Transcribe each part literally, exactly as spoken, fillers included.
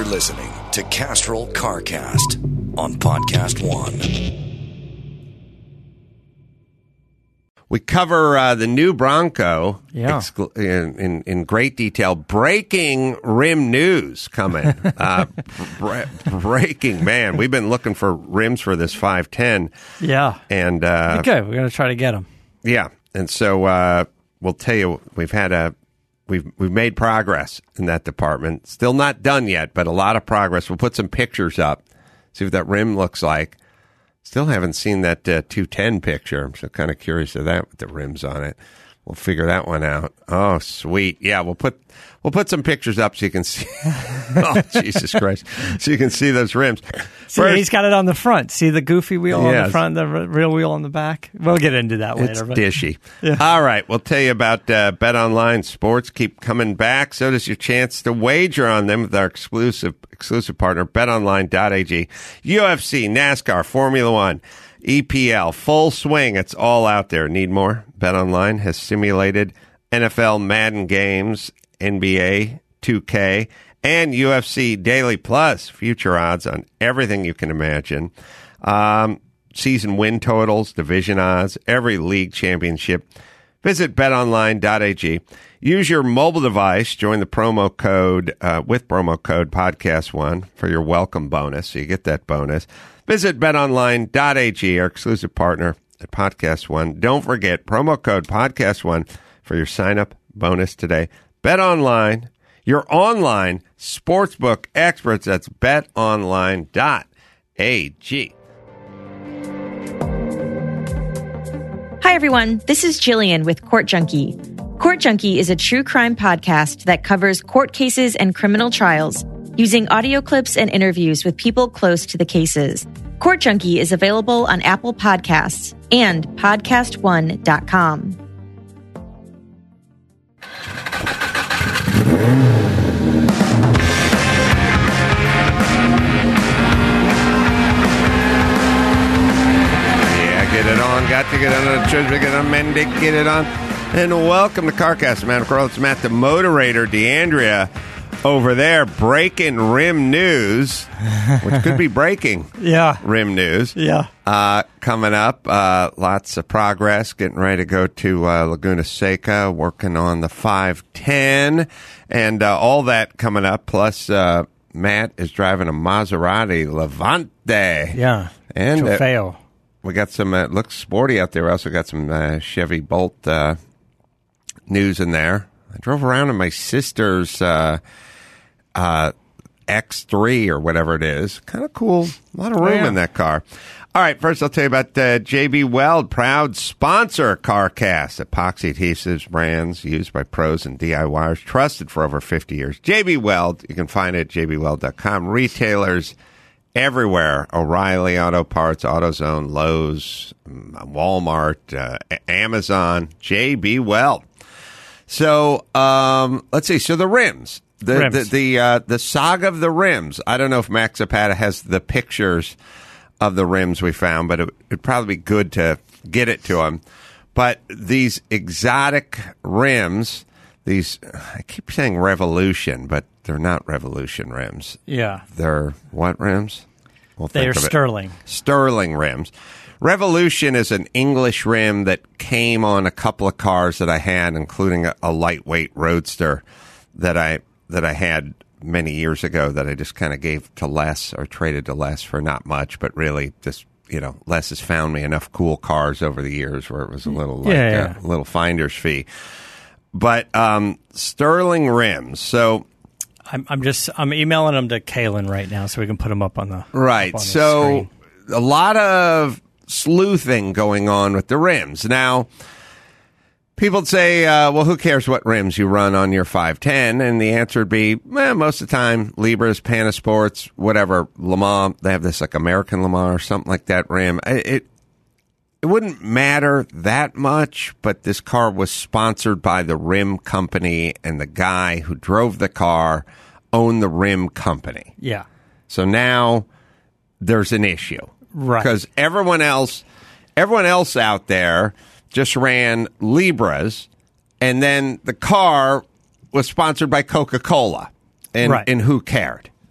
listening to Castrol CarCast on Podcast One. We cover uh, the new Bronco yeah. exclu- in, in, in great detail. Breaking rim news coming. uh, bre- breaking, man. We've been looking for rims for this five ten. Yeah. And uh, okay, we're going to try to get them. Yeah. And so uh, we'll tell you, we've had a we've we've made progress in that department. Still not done yet, but a lot of progress. We'll put some pictures up, see what that rim looks like. Still haven't seen that uh, two ten picture. I'm so kind of curious of that with the rims on it. We'll figure that one out. Oh, sweet. Yeah, we'll put we'll put some pictures up so you can see. Oh, Jesus Christ. So you can see those rims. See, First, he's got it on the front. See the goofy wheel yes. on the front, the r- real wheel on the back? We'll get into that it's later. It's dishy. Yeah. All right, we'll tell you about uh, BetOnline. Sports keep coming back. So does your chance to wager on them with our exclusive exclusive partner, bet online dot a g. U F C, NASCAR, Formula One, E P L, full swing. It's all out there. Need more? BetOnline has simulated N F L Madden games, N B A two K, and U F C Daily Plus. Future odds on everything you can imagine. Um, season win totals, division odds, every league championship. Visit bet online dot a g. Use your mobile device. Join the promo code uh, with promo code podcast one for your welcome bonus. So you get that bonus. Visit bet online dot a g, our exclusive partner at Podcast One. Don't forget promo code podcast one for your sign up bonus today. BetOnline, your online sportsbook experts. That's bet online dot a g. Hi, everyone. This is Jillian with Court Junkie. Court Junkie is a true crime podcast that covers court cases and criminal trials using audio clips and interviews with people close to the cases. Court Junkie is available on Apple Podcasts and podcast one dot com. Yeah, get it on. Got to get on the treasure, get on Mendic, get it on. And welcome to CarCast, man. Of course, it's Matt the Moderator, DeAndrea over there, breaking rim news, which could be breaking yeah. rim news. Yeah. Uh, coming up, uh, lots of progress, getting ready to go to uh, Laguna Seca, working on the five ten, and uh, all that coming up. Plus, uh, Matt is driving a Maserati Levante. Yeah. And Trofeo. Uh, we got some, uh, looks sporty out there. We also got some uh, Chevy Bolt uh, news in there. I drove around in my sister's uh, uh, X three or whatever it is. Kind of cool. A lot of room oh, yeah. in that car. All right, first I'll tell you about uh, J B. Weld, proud sponsor CarCast. Epoxy adhesives brands used by pros and DIYers, trusted for over fifty years. J B. Weld, you can find it at j b weld dot com. Retailers everywhere. O'Reilly Auto Parts, AutoZone, Lowe's, Walmart, uh, Amazon, J B. Weld. So um, let's see. So the rims, the rims. the the, uh, the saga of the rims. I don't know if Max Zapata has the pictures of the rims we found, but it, it'd probably be good to get it to him. But these exotic rims, these I keep saying Revolution, but they're not Revolution rims. Yeah, they're what rims? We'll they are Sterling. Sterling rims. Revolution is an English rim that came on a couple of cars that I had, including a, a lightweight Roadster that I that I had many years ago that I just kind of gave to Les or traded to Les for not much, but really just, you know, Les has found me enough cool cars over the years where it was a little like yeah, yeah. a little finder's fee. But um, Sterling rims, so. I'm, I'm just I'm emailing them to Kalen right now so we can put them up on the right. Up on so the screen. A lot of sleuthing going on with the rims now. People would say, uh, well, who cares what rims you run on your five ten? And the answer would be, eh, most of the time, Libras, Panasports, whatever, Le Mans, they have this like American Le Mans or something like that rim. It, it it wouldn't matter that much, but this car was sponsored by the rim company, and the guy who drove the car owned the rim company. Yeah. So now there's an issue. Right. Because everyone else, everyone else out there just ran Libras, and then the car was sponsored by Coca-Cola, and right. and who cared?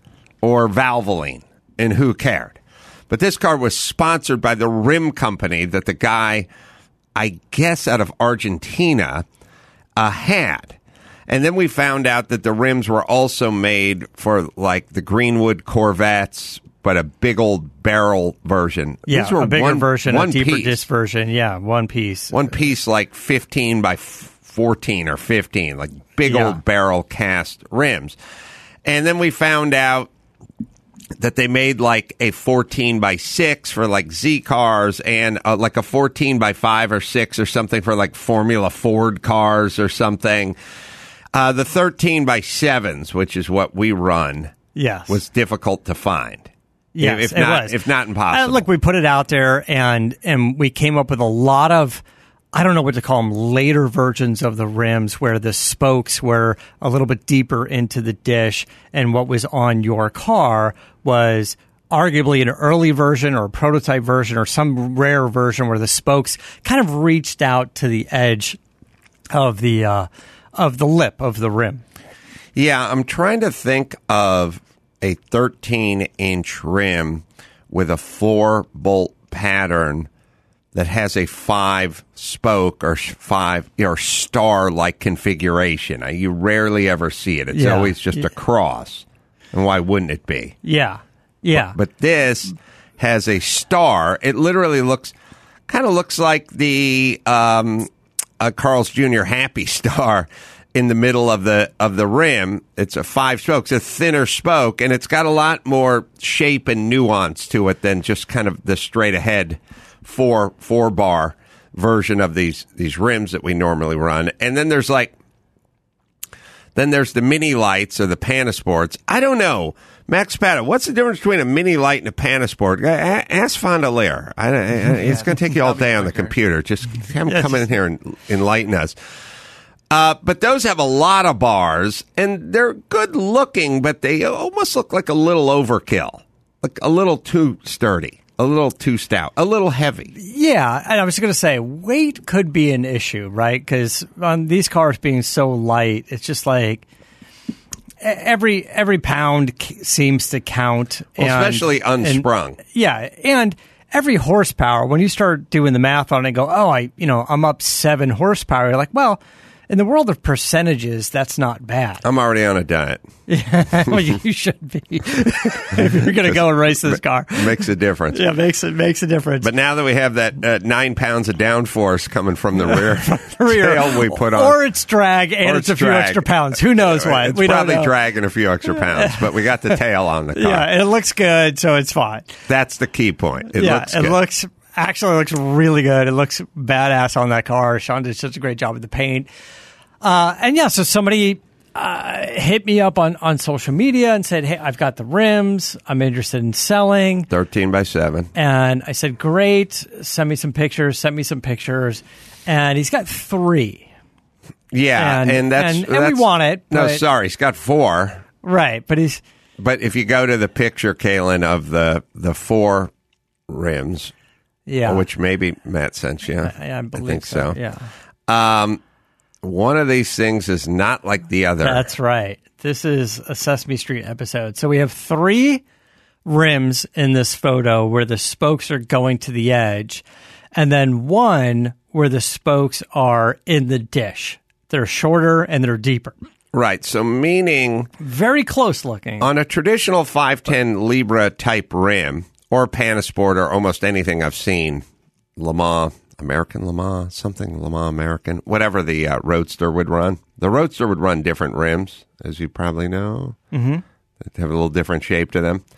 or Valvoline, and who cared? But this car was sponsored by the rim company that the guy, I guess out of Argentina, uh, had. And then we found out that the rims were also made for, like, the Greenwood Corvettes, but a big old barrel version. Yeah, These were a bigger one, version, one a deeper piece. disc version. Yeah, one piece. One piece, like fifteen by fourteen or fifteen, like big Yeah. old barrel cast rims. And then we found out that they made like a fourteen by six for like Z cars and uh, like a fourteen by five or six or something for like Formula Ford cars or something. Uh, the thirteen by sevens, which is what we run, yes. was difficult to find. Yes, if it not, was. if not impossible. Uh, look, we put it out there, and and we came up with a lot of, I don't know what to call them, later versions of the rims where the spokes were a little bit deeper into the dish, and what was on your car was arguably an early version or a prototype version or some rare version where the spokes kind of reached out to the edge of the uh, of the lip of the rim. Yeah, I'm trying to think of a thirteen-inch rim with a four-bolt pattern that has a five-spoke or five or star-like configuration. Uh, You rarely ever see it. It's Yeah. always just a cross. And why wouldn't it be? Yeah, yeah. But this has a star. It literally looks, kind of looks like the um, uh, Carl's Junior Happy Star in the middle of the of the rim. It's a five spoke. It's a thinner spoke, and it's got a lot more shape and nuance to it than just kind of the straight ahead four four bar version of these these rims that we normally run. And then there's like then there's the mini lights or the Panasports. I don't know. Max Pata, what's the difference between a mini light and a Panasport? A- Ask Fondelier. I, I, it's going to take you all day on the computer. Just have him come in here and enlighten us. Uh, but those have a lot of bars, and they're good looking, but they almost look like a little overkill, like a little too sturdy, a little too stout, a little heavy. Yeah, and I was going to say weight could be an issue, right? Because on these cars being so light, it's just like every every pound c- seems to count, Well, and, especially unsprung. And, yeah, and every horsepower. When you start doing the math on it, and go, oh, I you know I'm up seven horsepower. You're like, well. In the world of percentages, that's not bad. I'm already on a diet. Yeah, well, you, you should be if you're going to go and race this car. Makes a difference. Yeah, makes it makes a difference. But now that we have that uh, nine pounds of downforce coming from the rear, rear tail we put on, or it's drag and or it's, it's a few drag. extra pounds. Who knows why? It's we probably don't know. dragging a few extra pounds, but we got the tail on the car. Yeah, and it looks good, so it's fine. That's the key point. It yeah, looks it good. looks actually looks really good. It looks badass on that car. Sean did such a great job with the paint. Uh, and yeah, so somebody uh, hit me up on, on social media and said, hey, I've got the rims. I'm interested in selling. thirteen by seven. And I said, great. Send me some pictures. Send me some pictures. And he's got three. Yeah, And- and, that's, and- and that's we want it, No, but- sorry, he's got four. Right. But he's, But if you go to the picture, Kaylin, of the the four rims, yeah. which maybe Matt sent you, I, I believe think so. Yeah. Um, one of these things is not like the other. That's right. This is a Sesame Street episode. So we have three rims in this photo where the spokes are going to the edge, and then one where the spokes are in the dish. They're shorter and they're deeper. Right. So meaning Very close looking. on a traditional five ten Libra type rim or Panasport or almost anything I've seen, Le Mans, American Le Mans, something Le Mans American, whatever the uh, Roadster would run. The Roadster would run different rims, as you probably know. Mm-hmm. They have a little different shape to them.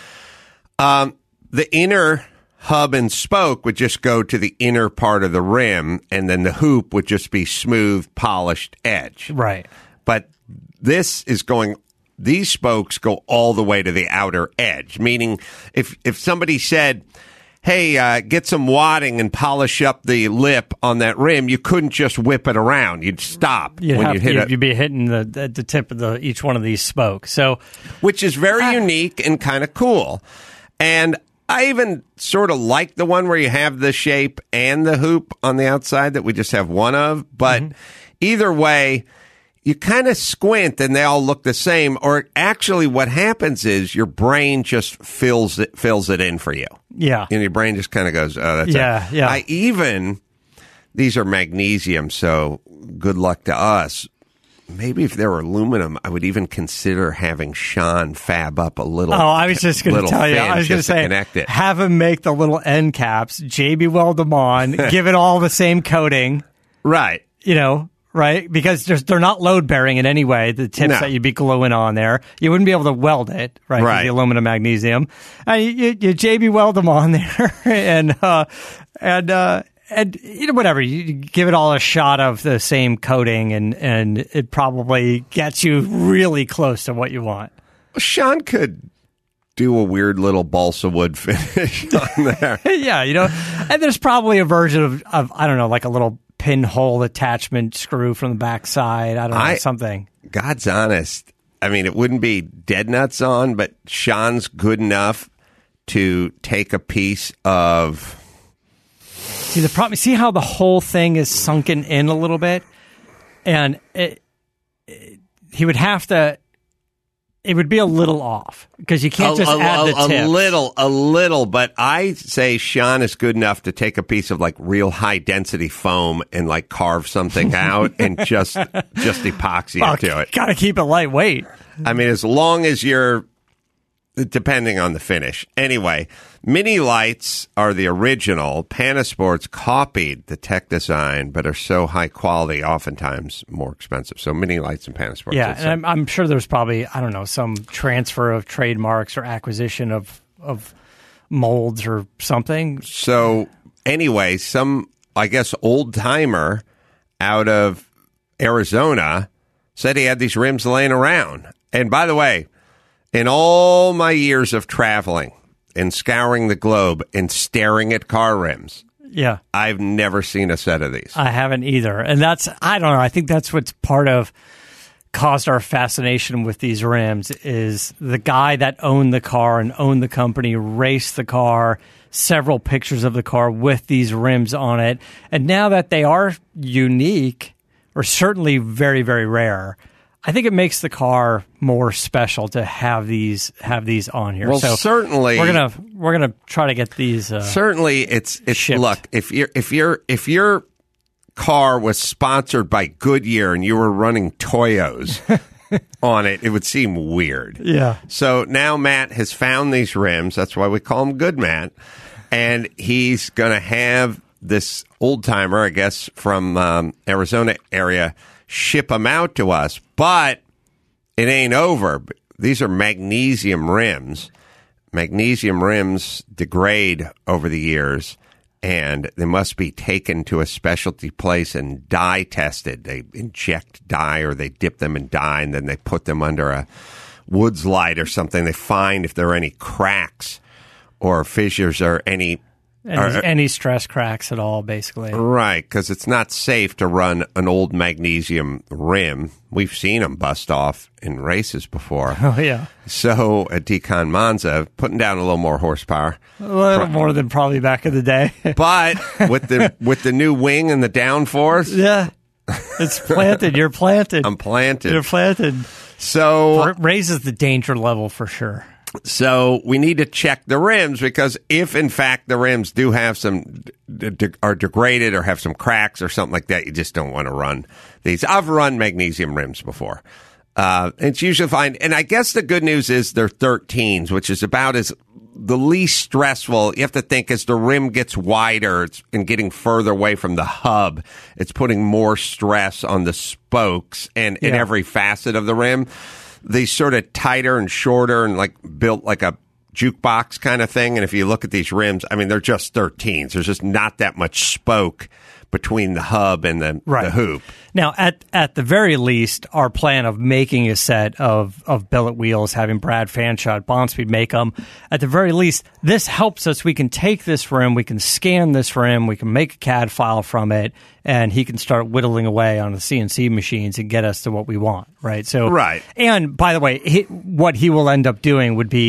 Um, the inner hub and spoke would just go to the inner part of the rim, and then the hoop would just be smooth, polished edge. Right. But this is going, these spokes go all the way to the outer edge, meaning if if somebody said, hey, uh, get some wadding and polish up the lip on that rim, you couldn't just whip it around. You'd stop You'd, when have, you hit you'd, it, you'd be hitting the, the the tip of the each one of these spokes. So which is very unique and kind of cool. And I even sort of like the one where you have the shape and the hoop on the outside that we just have one of. But either way, you kind of squint and they all look the same. Or actually what happens is your brain just fills it, fills it in for you. Yeah. And your brain just kind of goes, oh, that's Yeah, it. yeah. I even, these are magnesium, so good luck to us. Maybe if they were aluminum, I would even consider having Sean fab up a little. Oh, I was just going to tell you. I was going to say, connect it. have him make the little end caps, J B weld them on, give it all the same coating. Right. You know, right? Because there's, they're not load bearing in any way, the tips No. that you'd be gluing on there. You wouldn't be able to weld it, right? Right. The aluminum magnesium. And you, you, you J B weld them on there and, uh, and, uh, and you know, whatever, you give it all a shot of the same coating and, and it probably gets you really close to what you want. Sean could do a weird little balsa wood finish on there. Yeah, you know, and there's probably a version of, of I don't know, like a little pinhole attachment screw from the backside. I don't know, I- something. God's honest. I mean, it wouldn't be dead nuts on, but Sean's good enough to take a piece of. See the problem. See how the whole thing is sunken in a little bit, and it, it, he would have to. It would be a little off because you can't a, just a, add the a, tips. a little, a little, but I say Sean is good enough to take a piece of like real high density foam and like carve something out and just just epoxy Well, it to it. Got to keep it lightweight. I mean, as long as you're, depending on the finish. Anyway, Mini Lights are the original. Panasports copied the tech design, but are so high quality, oftentimes more expensive. So Mini Lights and Panasports. Yeah, it's and I'm, I'm sure there's probably I don't know some transfer of trademarks or acquisition of of molds or something. So anyway, some, I guess, old timer out of Arizona said he had these rims laying around. And by the way, in all my years of traveling and scouring the globe and staring at car rims, Yeah, I've never seen a set of these. I haven't either, and that's I don't know. I think that's what's part of caused our fascination with these rims is the guy that owned the car and owned the company, raced the car, several pictures of the car with these rims on it, and now that they are unique or certainly very very rare. I think it makes the car more special to have these have these on here. Well, so certainly we're gonna we're gonna try to get these. Uh, Certainly, it's it's shipped. look if you're if you're if your car was sponsored by Goodyear and you were running Toyos on it, it would seem weird. Yeah. So now Matt has found these rims. That's why we call him Good Matt, and he's going to have this old timer, I guess, from um, Arizona area, ship them out to us. But it ain't over. These are magnesium rims. Magnesium rims degrade over the years, and they must be taken to a specialty place and dye tested. They inject dye or they dip them in dye, and then they put them under a woods light or something. They find if there are any cracks or fissures or any... any, or- any stress cracks at all, basically. Right, because it's not safe to run an old magnesium rim. We've seen them bust off in races before. Oh yeah, So at Decon Monza, putting down a little more horsepower. a little more than probably back in the day. But with the with the new wing and the downforce, Yeah, it's planted. You're planted. I'm planted. You're planted. So It raises the danger level for sure. So we need to check the rims because if, in fact, the rims do have some d- d- are degraded or have some cracks or something like that, you just don't want to run these. I've run magnesium rims before. Uh, it's usually fine. And I guess the good news is they're thirteens, which is about as the least stressful. You have to think as the rim gets wider it's, and getting further away from the hub, it's putting more stress on the spokes and in Yeah. every facet of the rim. These sort of tighter and shorter and like built like a jukebox kind of thing. And if you look at these rims, I mean, they're just thirteens. There's just not that much spoke between the hub and the, Right. the hoop. Now, at at the very least, our plan of making a set of, of billet wheels, having Brad Fanshaw at Bondspeed make them, at the very least, this helps us. We can take this rim, we can scan this rim, we can make a C A D file from it, and he can start whittling away on the C N C machines and get us to what we want, right? So, Right. And by the way, he, what he will end up doing would be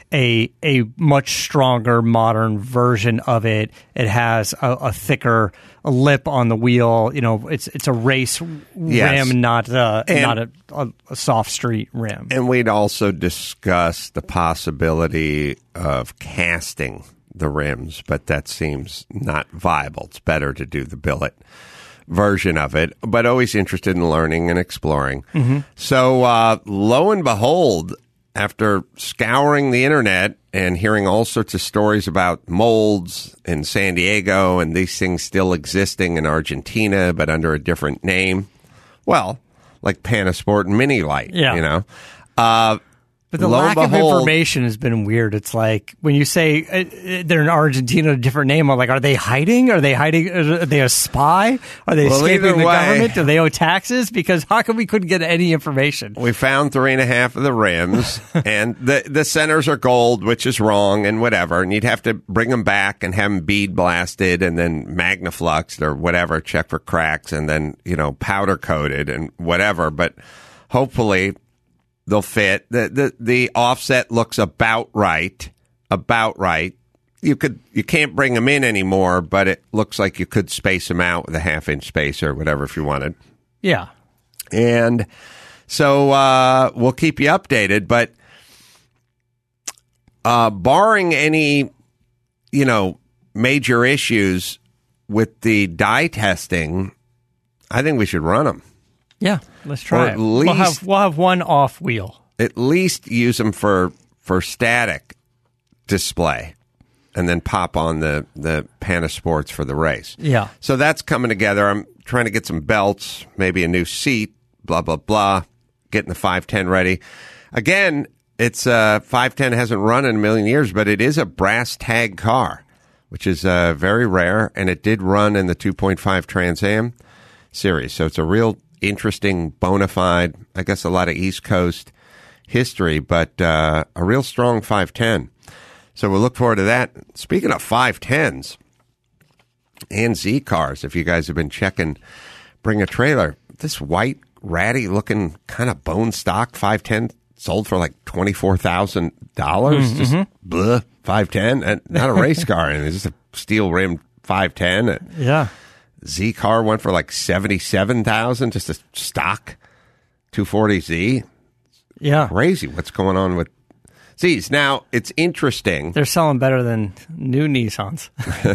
a a much stronger modern version of it. It has a, a thicker lip on the wheel. You know, it's it's a race Yes. rim, not a, And- not a, a, a soft street rim. And we'd also discuss the possibility of casting the rims, but that seems not viable. It's better to do the billet version of it, but always interested in learning and exploring. Mm-hmm. So, uh, lo and behold, after scouring the internet and hearing all sorts of stories about molds in San Diego and these things still existing in Argentina, but under a different name, well, like Panasport and Mini Light, Yeah. you know. Uh, But the lo and lack of behold- information has been weird. It's like when you say uh, uh, they're in Argentina, a different name. I'm like, are they hiding? Are they hiding? Are they a spy? Are they Well, escaping either the way- government? Do they owe taxes? Because how come we couldn't get any information? We found three and a half of the rims, and the the centers are gold, which is wrong, and whatever. And you'd have to bring them back and have them bead blasted, and then magnafluxed or whatever, check for cracks, and then you know powder coated and whatever. But hopefully they'll fit. the the The offset looks about right, about right. You could you can't bring them in anymore, but it looks like you could space them out with a half inch spacer or whatever if you wanted. Yeah. And so uh, we'll keep you updated, but uh, barring any, you know, major issues with the dye testing, I think we should run them. Yeah. Let's try Or it. at We'll least- have we'll have one off wheel. At least use them for, for static display and then pop on the, the Panasports for the race. Yeah. So that's coming together. I'm trying to get some belts, maybe a new seat, blah, blah, blah, getting the five ten ready. Again, it's uh, five ten hasn't run in a million years, but it is a brass tag car, which is uh, very rare, and it did run in the two point five Trans Am series. So it's a real interesting, bona fide, I guess a lot of East Coast history, but uh, a real strong five ten. So we'll look forward to that. Speaking of five tens and Z cars, if you guys have been checking Bring a Trailer, this white, ratty looking kind of bone stock five ten sold for like twenty-four thousand dollars. Mm-hmm. Just bleh, five ten. And not a race car, and it's just a steel rimmed five ten. Yeah. Z car went for like seventy-seven thousand dollars, just a stock two forty Z. Yeah. Crazy what's going on with Z's. Now, it's interesting. They're selling better than new Nissans.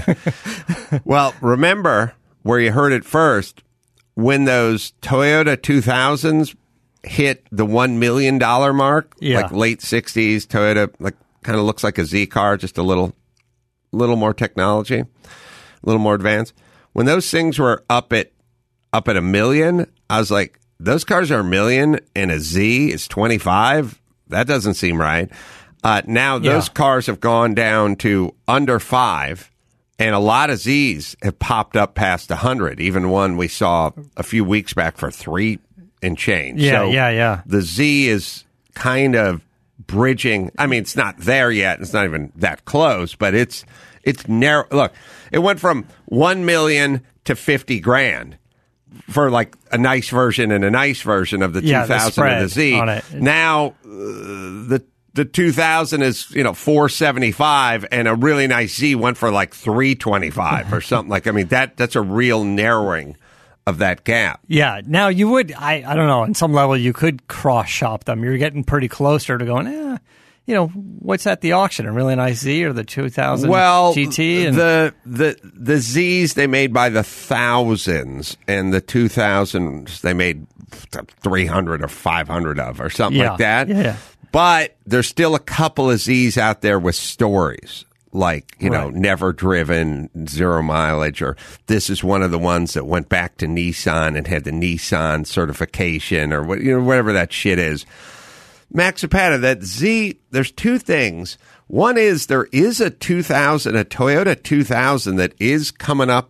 Well, remember where you heard it first, when those Toyota two thousands hit the one million dollars mark, Yeah. like late sixties, Toyota, like kind of looks like a Z car, just a little, little more technology, a little more advanced. When those things were up at, up at a million, I was like, those cars are a million and a Z is twenty-five. That doesn't seem right. Uh, now those Yeah. cars have gone down to under five, and a lot of Zs have popped up past one hundred. Even one we saw a few weeks back for three and change. Yeah, So yeah, yeah. The Z is kind of bridging. I mean, it's not there yet. It's not even that close, but it's it's narrow. Look, it went from one million to fifty grand for like a nice version and a nice version of the Yeah, two the thousand and the spread Z. on it. Now uh, the the two thousand is, you know, four seventy-five, and a really nice Z went for like three twenty-five or something. Like, I mean, that that's a real narrowing of that gap. Yeah. Now you would, I, I don't know, on some level you could cross shop them. You're getting pretty closer to going, eh, you know, what's at the auction? A really nice Z or the two thousand Well, G T? And the the the Zs they made by the thousands, and the two thousands they made three hundred or five hundred of, or something Yeah. like that. Yeah, yeah. But there's still a couple of Zs out there with stories, like, you know, Right. never driven, zero mileage, or this is one of the ones that went back to Nissan and had the Nissan certification, or what, you know, whatever that shit is. Max Zapata, that Z, there's two things. One is there is a two thousand, a Toyota two thousand that is coming up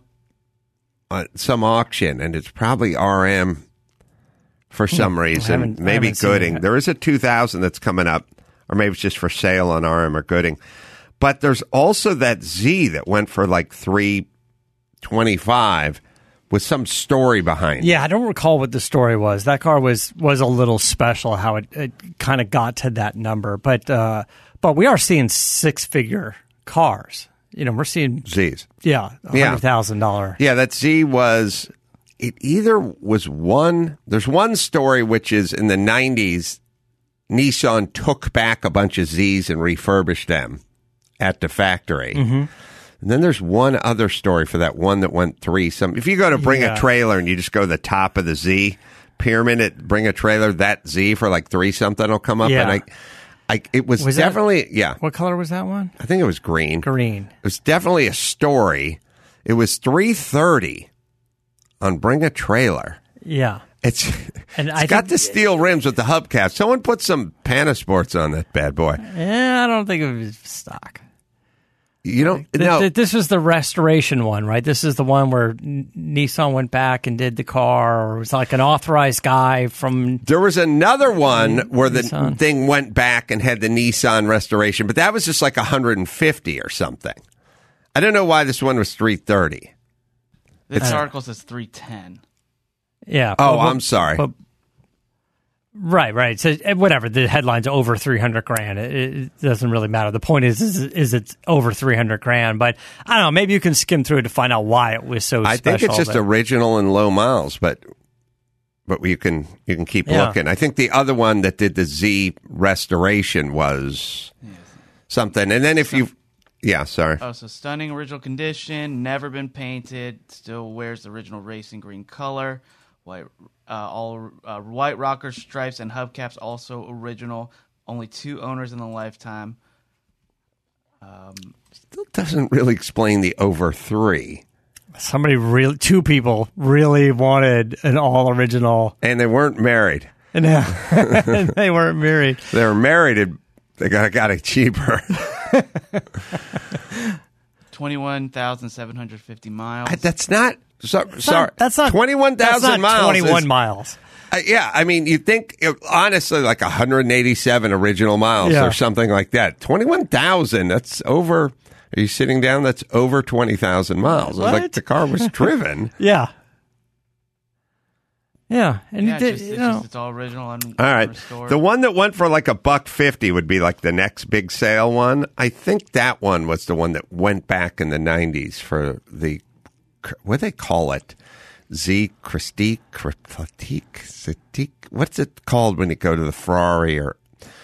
at some auction, and it's probably R M for some reason. haven't- I Maybe haven't seen it Gooding. yet. There is a two thousand that's coming up, or maybe it's just for sale on R M or Gooding. But there's also that Z that went for like three twenty-five with some story behind it. yeah, I don't recall what the story was. That car was was a little special how it, it kind of got to that number. But uh, but we are seeing six-figure cars. You know, we're seeing Z's. Yeah, a Yeah. hundred thousand dollar. Yeah, that Z was. It either was one. There's one story which is in the nineties. Nissan took back a bunch of Z's and refurbished them at the factory. Mm-hmm. And then there's one other story for that one that went three. Some if you go to bring Yeah. a trailer and you just go to the top of the Z pyramid, it bring a trailer, that Z for like three something will come up. Yeah. And I, I it was, Was that- definitely yeah. What color was that one? I think it was green. Green. It was definitely a story. It was three thirty on Bring a Trailer. Yeah. It's And it's I got think- the steel rims with the hubcap. Someone put some Panasports on that bad boy. Yeah, I don't think it was stock. You don't Th- no. th- this was the restoration one, right? This is the one where N- Nissan went back and did the car, or it was like an authorized guy from. There was another one where the Nissan. thing went back and had the Nissan restoration, but that was just like one hundred fifty or something. I don't know why this one was three thirty. This article says three ten. Yeah. Oh, but- I'm sorry. but- right, right. So eh, whatever. The headline's over three hundred grand. It, it doesn't really matter. The point is, is, is it's over three hundred grand. But I don't know. Maybe you can skim through it to find out why it was so I special. think it's just but- original and low miles, but but you can you can keep Yeah. looking. I think the other one that did the Z restoration was something. And then if you yeah, sorry. Oh, so stunning original condition, never been painted, still wears the original racing green color. White, uh, all uh, white rocker stripes and hubcaps also original. Only two owners in the lifetime. Um, Still doesn't really explain the over three. Somebody really, two people really wanted an all original, And they weren't married. and they weren't married. They were married and they got, got it cheaper. twenty-one thousand seven hundred fifty miles. That's not so, That's sorry. not, that's not twenty-one thousand miles. Twenty-one is- miles. Uh, yeah, I mean, you think uh, honestly, like one hundred eighty-seven original miles Yeah. or something like that. Twenty-one thousand. That's over. Are you sitting down? That's over twenty thousand miles. It was like What? the car was driven. Yeah. Yeah, and yeah, it did, it's, just, you it's, know, just, it's all original and All right, restored. the one that went for like a buck fifty would be like the next big sale one. I think that one was the one that went back in the nineties for the what do they call it? Z Christique, Critique, Critique. What's it called when you go to the Ferrari or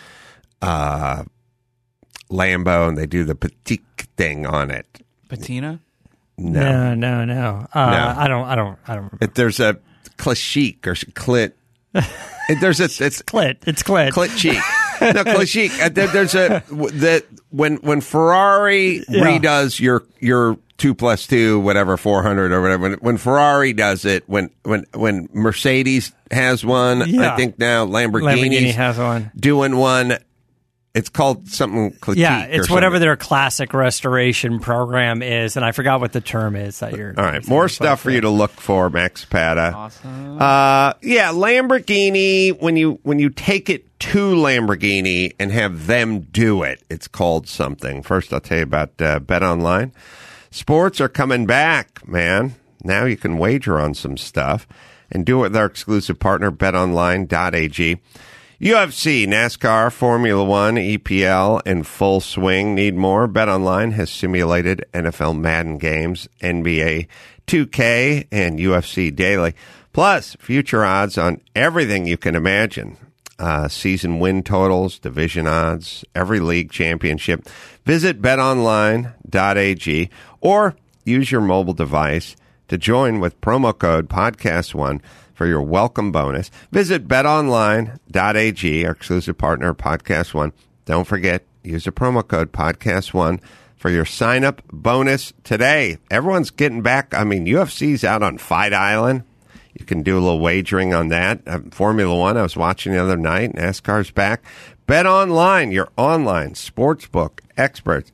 uh, Lambo and they do the Petite thing on it? Patina? No, no, no, no. Uh, No. I don't, I don't, I don't remember. It, there's a Clachique or Clit. It, there's a it's Clit, it's Clit. Clit cheek. No, Clit cheek. Uh, there, there's a that when when Ferrari Yeah. redoes your your two plus two whatever four hundred or whatever. When, when Ferrari does it, when when when Mercedes has one, Yeah. I think now Lamborghini Lamborghini's has one. doing one. It's called something Clitique. Yeah, it's or whatever something. their classic restoration program is, and I forgot what the term is that you're. All right, more stuff for you to look for, Max Pata. Awesome. Uh, yeah, Lamborghini. When you when you take it to Lamborghini and have them do it, it's called something. First, I'll tell you about uh, Bet Online. Sports are coming back, man. Now you can wager on some stuff and do it with our exclusive partner, bet online dot a g. U F C, NASCAR, Formula One, E P L in full swing. Need more? BetOnline has simulated N F L Madden games, N B A two K, and U F C Daily. Plus, future odds on everything you can imagine. Uh, season win totals, division odds, every league championship. Visit bet online dot a g or use your mobile device to join with promo code podcast one for your welcome bonus. Visit bet online dot a g, our exclusive partner, Podcast One. Don't forget, use the promo code podcast one for your sign-up bonus today. Everyone's getting back. I mean, U F C's out on Fight Island. You can do a little wagering on that. Uh, Formula One, I was watching the other night. NASCAR's back. Bet Online, your online sportsbook experts.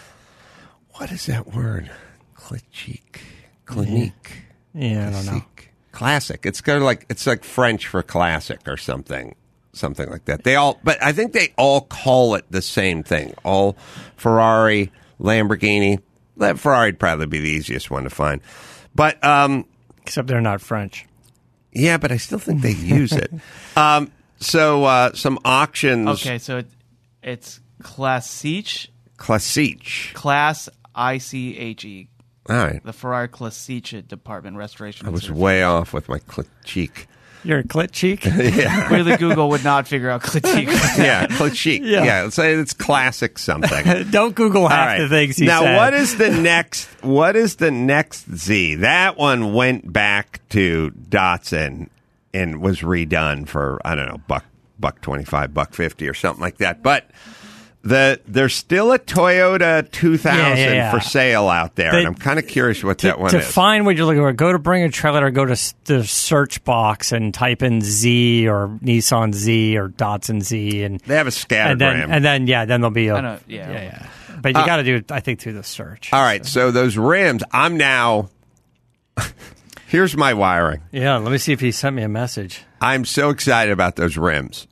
What is that word? Clinique. Clinique. Yeah, I don't know. Classic. It's kind of like it's like French for classic or something, something like that. They all, but I think they all call it the same thing. All Ferrari, Lamborghini. That Ferrari'd probably be the easiest one to find. But um, Except they're not French. yeah, but I still think they use it. Um, so uh, some auctions. Okay, so it, it's Classiche. Classiche. Class I C H E. All right. The Ferrari Classiche department, restoration. I was certification. way off with my Classiche. You're a clit cheek? Yeah. Clearly, Google would not figure out Classiche. Yeah, Classiche. Yeah. Yeah. let's say it's classic something. Don't Google half All right. the things he now, said. what is the next? What is the next Z? That one went back to Datsun and was redone for I don't know, buck buck twenty five, buck fifty, or something like that. But the there's still a Toyota two thousand Yeah, yeah, yeah. for sale out there, They- and I'm kind of curious what to, that one to is. find what you're looking for, go to Bring a Trailer, go to s- the search box and type in Z or Nissan Z or Datsun Z, and They have a and then scattergram. and then yeah, then there'll be a I know, yeah. yeah, yeah. But you Uh, got to do it, I think, through the search. All right, so those rims, I'm now. Here's my wiring. Yeah, let me see if he sent me a message. I'm so excited about those rims.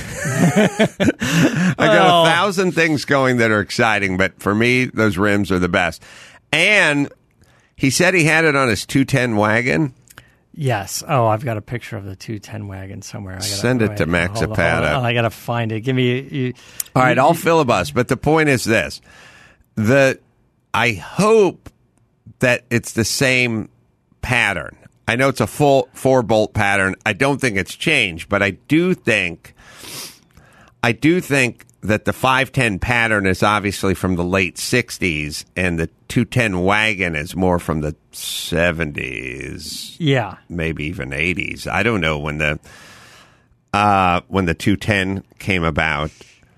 I got Well- a thousand things going that are exciting, but for me, those rims are the best. And he said he had it on his two ten wagon. Yes. Oh, I've got a picture of the two ten wagon somewhere. I gotta, Send it to wait, Max hold on, Zapata. hold on. I got to find it. Give me. You, All right, I'll filibust, but the point is this: the I hope that it's the same pattern. I know it's a full four bolt pattern. I don't think it's changed, but I do think I do think that the five ten pattern is obviously from the late sixties, and the two ten wagon is more from the seventies, yeah. maybe even eighties. I don't know when the uh, when the two ten came about.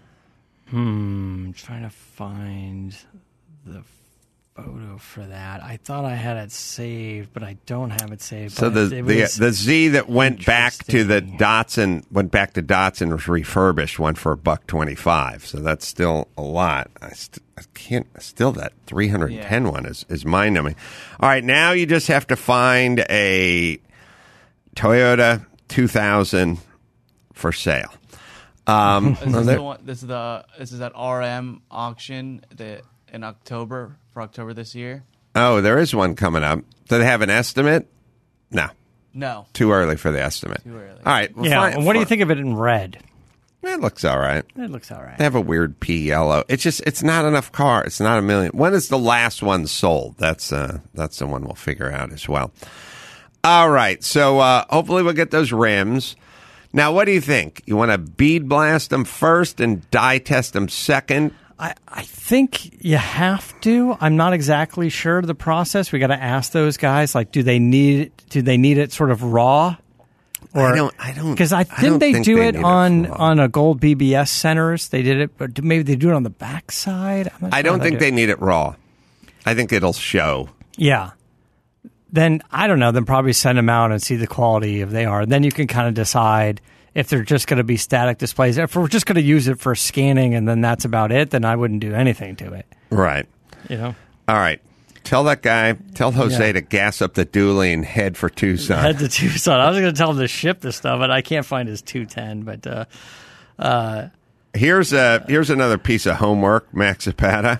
I'm trying to find the photo for that. I thought I had it saved, but I don't have it saved. So but the it the, was the Z that went back to the interesting. Datsun went back to Datsun was refurbished, went for a buck twenty five. So that's still a lot. I, st- I can't still that three hundred ten Yeah. one is is mind numbing. All right, now you just have to find a Toyota two thousand for sale. Um, This is, the one, this is the this is that R M auction that in October for October this year. oh, there is one coming up. Do they have an estimate? No, No, too early for the estimate. Too early. All right. Well, yeah. fine- and what do you fine. think of it in red? It looks all right. It looks all right. They have a weird pea yellow. It's just it's not enough car. It's not a million. When is the last one sold? That's uh that's the one we'll figure out as well. All right. So uh, hopefully we'll get those rims. Now, what do you think? You want to bead blast them first and dye test them second? I, I think you have to. I'm not exactly sure of the process. We got to ask those guys. Like, do they need do they need it sort of raw? I don't. I don't. Because I I think don't they think do they it need on raw. on a gold B B S centers. They did it, but maybe they do it on the backside. I'm not I sure don't how think do they it. need it raw. I think it'll show. Yeah. Then I don't know. Then probably send them out and see the quality if they are. Then you can kind of decide if they're just going to be static displays. If we're just going to use it for scanning and then that's about it, then I wouldn't do anything to it. Right. You know, All right. Tell that guy. Tell Jose Yeah. to gas up the dually and head for Tucson. head to Tucson. I was going to tell him to ship this stuff, but I can't find his two ten. But uh, uh, Here's a here's another piece of homework, Max Zapata.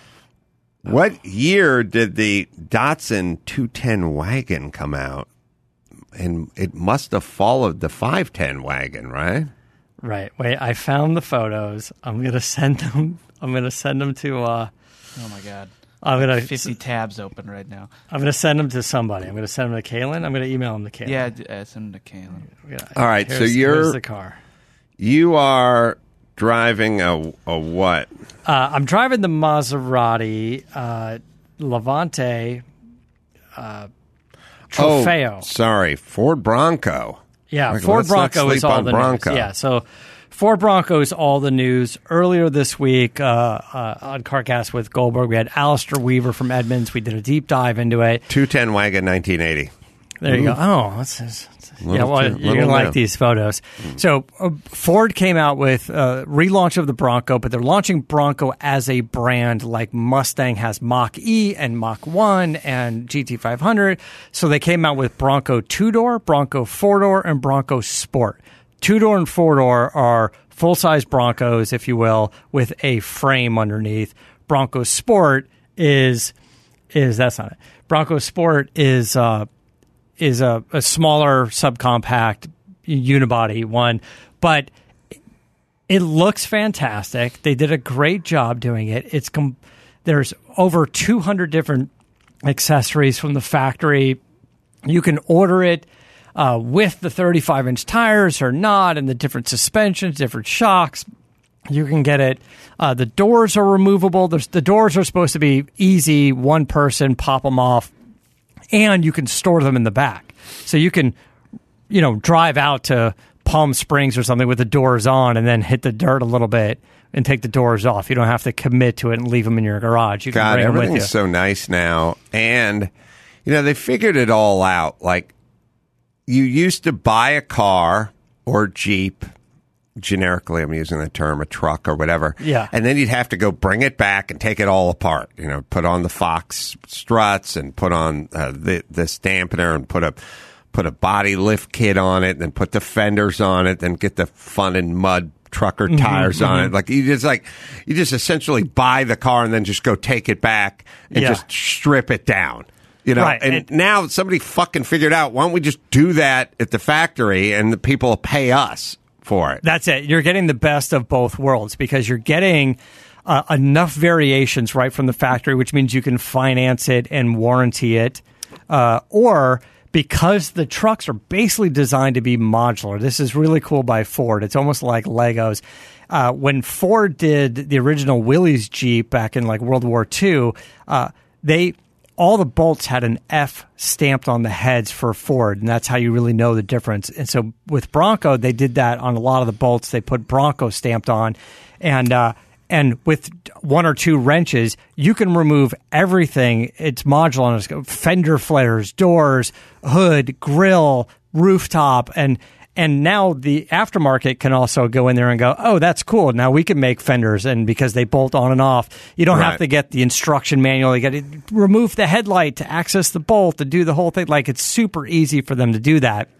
What year did the Datsun two ten wagon come out? And it must have followed the five ten wagon, right? right, wait, I found the photos. I'm going to send them. I'm going to send them to. Uh, oh my god, I'm going to. fifty tabs open right now. I'm going to send them to somebody. I'm going to send them to Kaylin. I'm going to email them to Kaylin. Yeah, d- uh, send them to Kaylin. Yeah. All right, so Here's- you're- here's the car. You are driving a a what? Uh, I'm driving the Maserati uh, Levante uh, Trofeo. Oh, sorry, Ford Bronco. yeah, Like, Ford let's not Bronco is sleep all on the Bronco. news. Yeah, so Ford Bronco is all the news. Earlier this week uh, uh, on CarCast with Goldberg, we had Alistair Weaver from Edmunds. We did a deep dive into it. two ten wagon, nineteen eighty. There you go. Oh, that's, that's, that's yeah. Little Well, too- you're little gonna like new. these photos. So uh, Ford came out with a relaunch of the Bronco, but they're launching Bronco as a brand, like Mustang has Mach E and Mach One and G T five hundred. So they came out with Bronco two door, Bronco four door, and Bronco Sport. Two door and four door are full size Broncos, if you will, with a frame underneath. Bronco Sport is is that's not it. Bronco Sport is. Uh, is a, a smaller subcompact unibody one, but It looks fantastic. They did a great job doing it. It's com- There's over two hundred different accessories from the factory. You can order it uh, with the thirty-five inch tires or not, and the different suspensions, different shocks. You can get it. Uh, the doors are removable. There's, the doors are supposed to be easy, one person, pop them off, and you can store them in the back. So you can, you know, drive out to Palm Springs or something with the doors on and then hit the dirt a little bit and take the doors off. You don't have to commit to it and leave them in your garage. You can God, bring them with you. everything's so nice now. And, you know, they figured it all out. Like, you used to buy a car or Jeep, generically I'm using the term, a truck or whatever. Yeah. And then you'd have to go bring it back and take it all apart. You know, put on the Fox struts and put on uh, the, this dampener and put a put a body lift kit on it, and then put the fenders on it, then get the fun and mud trucker tires mm-hmm, on mm-hmm. it. Like you just like you just essentially buy the car and then just go take it back and yeah. just strip it down. You know, right. and, and now somebody fucking figured out, why don't we just do that at the factory and the people will pay us for it? That's it. You're getting the best of both worlds because you're getting uh, enough variations right from the factory, which means you can finance it and warranty it, uh, or because the trucks are basically designed to be modular. This is really cool by Ford. It's almost like Legos. Uh, when Ford did the original Willys Jeep back in like World War Two, uh, they all the bolts had an F stamped on the heads for Ford, and that's how you really know the difference. And so with Bronco, they did that on a lot of the bolts. They put Bronco stamped on, and uh, and with one or two wrenches, you can remove everything. It's modular. It's got fender flares, doors, hood, grill, rooftop, and and now the aftermarket can also go in there and go, oh, that's cool. Now we can make fenders, and because they bolt on and off, you don't right. have to get the instruction manual. You got to remove the headlight to access the bolt to do the whole thing. Like, it's super easy for them to do that.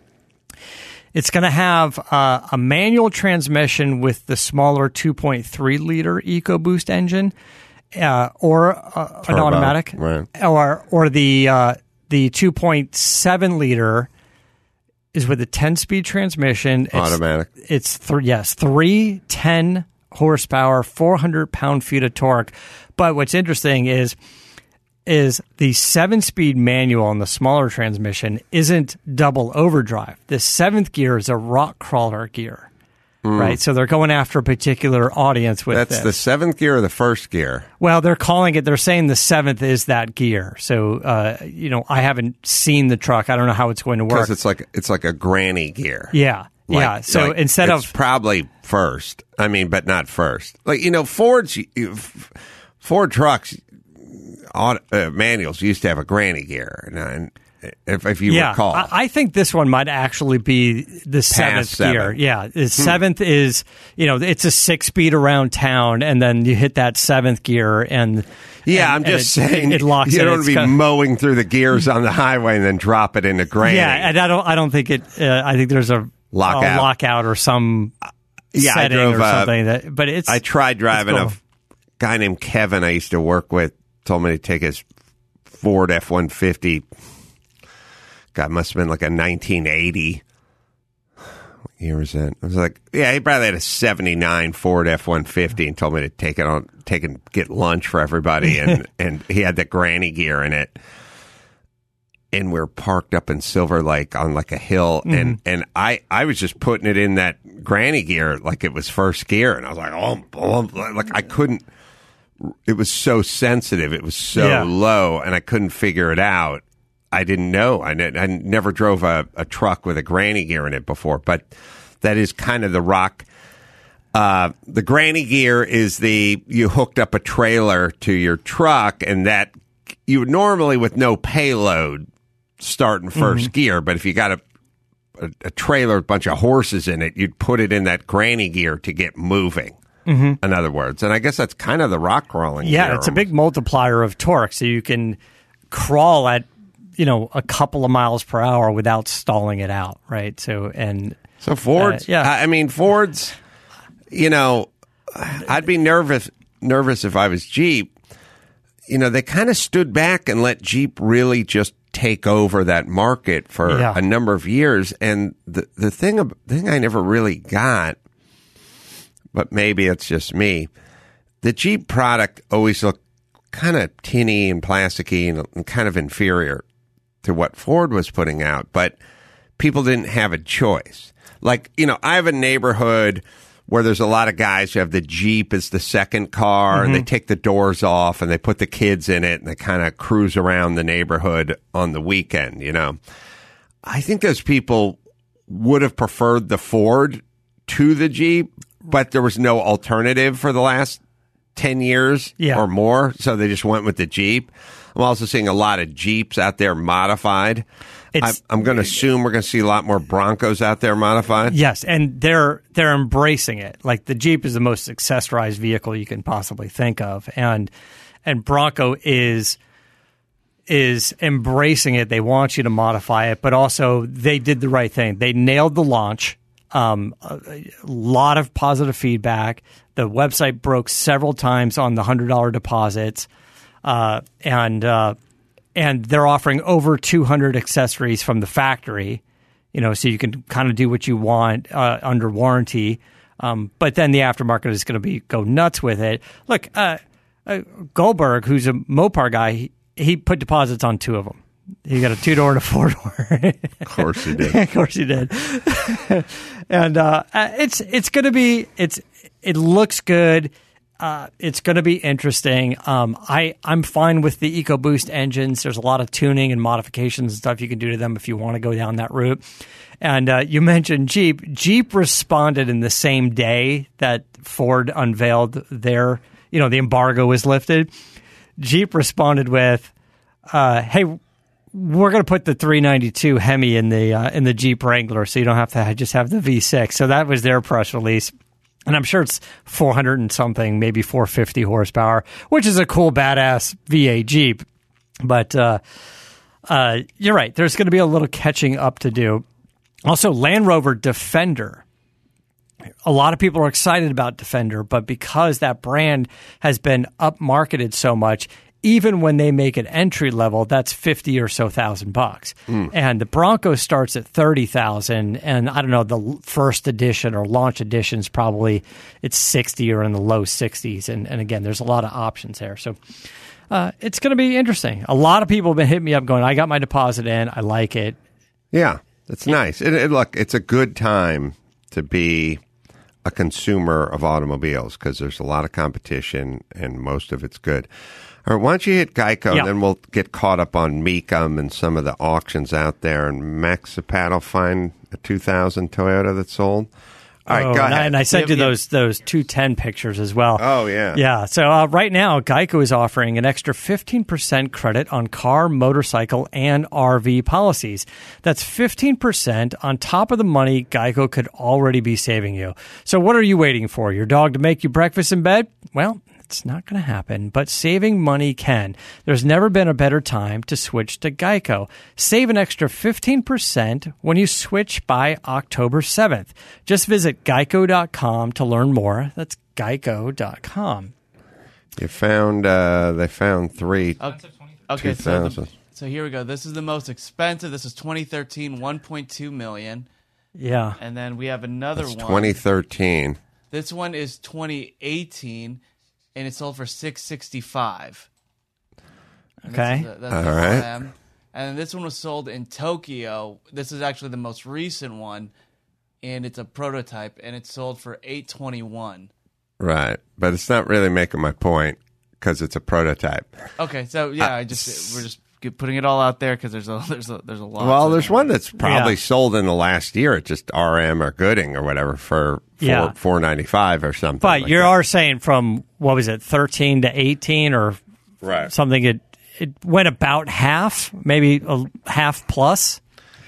It's going to have uh, a manual transmission with the smaller two point three liter EcoBoost engine, uh, or uh, an automatic, right. or or the uh, the two point seven liter is with a ten speed transmission. It's, automatic. It's th- yes, three ten horsepower, four hundred pound feet of torque. But what's interesting is. is the seven-speed manual on the smaller transmission isn't double overdrive. The seventh gear is a rock crawler gear, mm. right? So they're going after a particular audience with That's this. the seventh gear or the first gear? Well, they're calling it, they're saying the seventh is that gear. So, uh, you know, I haven't seen the truck. I don't know how it's going to work. Because it's like, it's like a granny gear. Yeah. Like, yeah. So like instead it's of... probably first. I mean, but not first. Like, you know, Ford's, Ford trucks... Auto, uh, manuals used to have a granny gear, and if, if you yeah, recall, I, I think this one might actually be the seventh seven. gear. Yeah, the seventh hmm. is, you know, it's a six speed around town, and then you hit that seventh gear, and yeah, and, I'm just and it, saying, it locks. You in. don't want to be kinda, mowing through the gears on the highway and then drop it into granny. Yeah, and I don't, I don't think it. Uh, I think there's a lockout, a lockout or some uh, yeah, setting I drove, or uh, something that. But it's. I tried driving cool. a guy named Kevin I used to work with. Told me to take his Ford F one fifty. God, must have been like a nineteen eighty. What year was that? I was like, yeah, he probably had a seventy-nine Ford F one fifty and told me to take it on, take and get lunch for everybody. And, and he had the granny gear in it. And we're parked up in Silver Lake on like a hill. Mm-hmm. And, and I, I was just putting it in that granny gear like it was first gear. And I was like, oh, oh like I couldn't. It was so sensitive. It was so yeah. low, and I couldn't figure it out. I didn't know. I, ne- I never drove a, a truck with a granny gear in it before, but that is kind of the rock. Uh, the granny gear is the, you hooked up a trailer to your truck, and that you would normally, with no payload, start in first mm-hmm. gear, but if you got a, a, a trailer with a bunch of horses in it, you'd put it in that granny gear to get moving. Mm-hmm. In other words, and I guess that's kind of the rock crawling. Yeah, gear. it's a big multiplier of torque, so you can crawl at, you know, a couple of miles per hour without stalling it out, right? So and so Ford's, uh, yeah, I mean Ford's, you know, I'd be nervous nervous if I was Jeep. You know, they kind of stood back and let Jeep really just take over that market for yeah. a number of years, and the the thing the thing I never really got. but maybe it's just me. The Jeep product always looked kind of tinny and plasticky and, and kind of inferior to what Ford was putting out, but people didn't have a choice. Like, you know, I have a neighborhood where there's a lot of guys who have the Jeep as the second car, mm-hmm. and they take the doors off and they put the kids in it and they kind of cruise around the neighborhood on the weekend, you know. I think those people would have preferred the Ford to the Jeep, but there was no alternative for the last ten years yeah. or more, so they just went with the Jeep. I'm also seeing a lot of Jeeps out there modified. I, I'm going to assume we're going to see a lot more Broncos out there modified. Yes, and they're they're embracing it. Like the Jeep is the most accessorized vehicle you can possibly think of, and and Bronco is is embracing it. They want you to modify it, but also they did the right thing. They nailed the launch. Um, a, a lot of positive feedback. The website broke several times on the one hundred dollars deposits, uh, and uh, and they're offering over two hundred accessories from the factory, you know, so you can kind of do what you want uh, under warranty. Um, but then the aftermarket is going to be go nuts with it. Look, uh, uh, Goldberg, who's a Mopar guy, he, he put deposits on two of them. He got a two-door and a four-door. Of course he did. Of course he did. And uh, it's it's going to be it's it looks good. Uh, it's going to be interesting. Um, I I'm fine with the EcoBoost engines. There's a lot of tuning and modifications and stuff you can do to them if you want to go down that route. And uh, you mentioned Jeep. Jeep responded in the same day that Ford unveiled their, you know, the embargo was lifted. Jeep responded with, uh, "Hey, we're going to put the three ninety-two Hemi in the uh, in the Jeep Wrangler, so you don't have to just have the V six." So that was their press release, and I'm sure it's four hundred and something, maybe four fifty horsepower, which is a cool, badass V eight Jeep. But uh, uh, you're right; there's going to be a little catching up to do. Also, Land Rover Defender. A lot of people are excited about Defender, but because that brand has been up-marketed so much, even when they make it entry level, that's fifty or so thousand bucks. Mm. And the Bronco starts at thirty thousand, and I don't know, the first edition or launch edition's probably it's sixty or in the low sixties. And, and again, there's a lot of options there. So uh, it's going to be interesting. A lot of people have been hitting me up going, I got my deposit in, I like it. Yeah, it's nice. It, it, look, it's a good time to be a consumer of automobiles because there's a lot of competition and most of it's good. All right, why don't you hit Geico, yeah. and then we'll get caught up on Mecum and some of the auctions out there. And Max Zapat will find a two thousand Toyota that's sold. All right, oh, go and ahead. I, and I sent you those those two ten pictures as well. Oh, yeah. Yeah. So uh, right now, Geico is offering an extra fifteen percent credit on car, motorcycle, and R V policies. That's fifteen percent on top of the money Geico could already be saving you. So what are you waiting for? Your dog to make you breakfast in bed? Well, it's not going to happen, but saving money can. There's never been a better time to switch to Geico. Save an extra fifteen percent when you switch by October seventh. Just visit geico dot com to learn more. That's geico dot com. You found, uh, they found three. Okay, okay so, the, so here we go. This is the most expensive. This is twenty thirteen, one point two million dollars. Yeah. And then we have another That's one. twenty thirteen. This one is twenty eighteen. And it sold for six sixty-five. Okay. That's, that's all right. And then this one was sold in Tokyo. This is actually the most recent one, and it's a prototype, and it sold for eight twenty-one. Right, but it's not really making my point because it's a prototype. Okay, so yeah, uh, I just we're just putting it all out there because there's a there's a there's a lot. Well, there's one that's probably yeah. sold in the last year at just R M or Gooding or whatever for yeah. four ninety five or something. But like you that. are saying from what was it, thirteen to eighteen or right. something? It it went about half, maybe a half plus.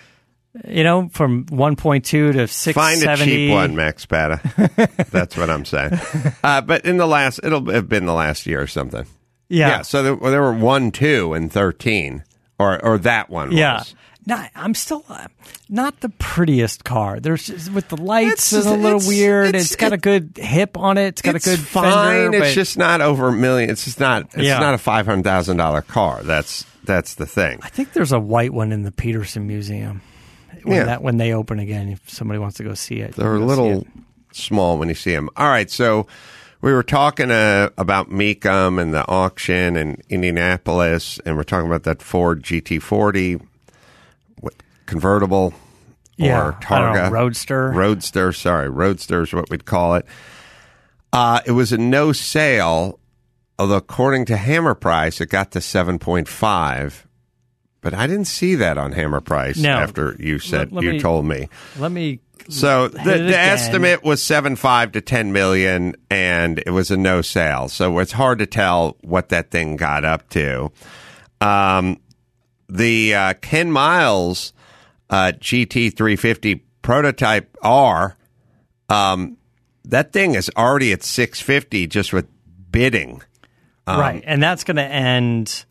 You know, from one point two to six seventy. Find a cheap one, Max Spada. That's what I'm saying. Uh, but in the last, it'll have been the last year or something. Yeah. Yeah. So there, well, there were one, two, and thirteen, or or that one. Yeah. Was. No, I'm still uh, not the prettiest car. There's just, with the lights, It's- it's a little it's- weird. it's- it's got a good hip on it. It's got It's a good fine. fender. It's but- just not over a million. It's just not. It's Yeah. not a five hundred thousand dollar car. That's that's the thing. I think there's a white one in the Peterson Museum. When Yeah. that when they open again, if somebody wants to go see it, They're a you can go see little it. small when you see them. All right, so we were talking uh, about Mecum and the auction in Indianapolis, and we're talking about that Ford G T forty what, convertible Yeah, or Targa. I don't know, Roadster. Roadster, sorry. Roadster is what we'd call it. Uh, it was a no sale, although according to Hammer Price, it got to seven point five. But I didn't see that on Hammer Price No. after you said, Let- let you me- told me. Let me. So hit the, it the again. estimate was seven five to ten million, and it was a no sale. So it's hard to tell what that thing got up to. Um, the uh, Ken Miles uh, G T three fifty prototype R, um, that thing is already at six fifty just with bidding. Um, right, and that's going to end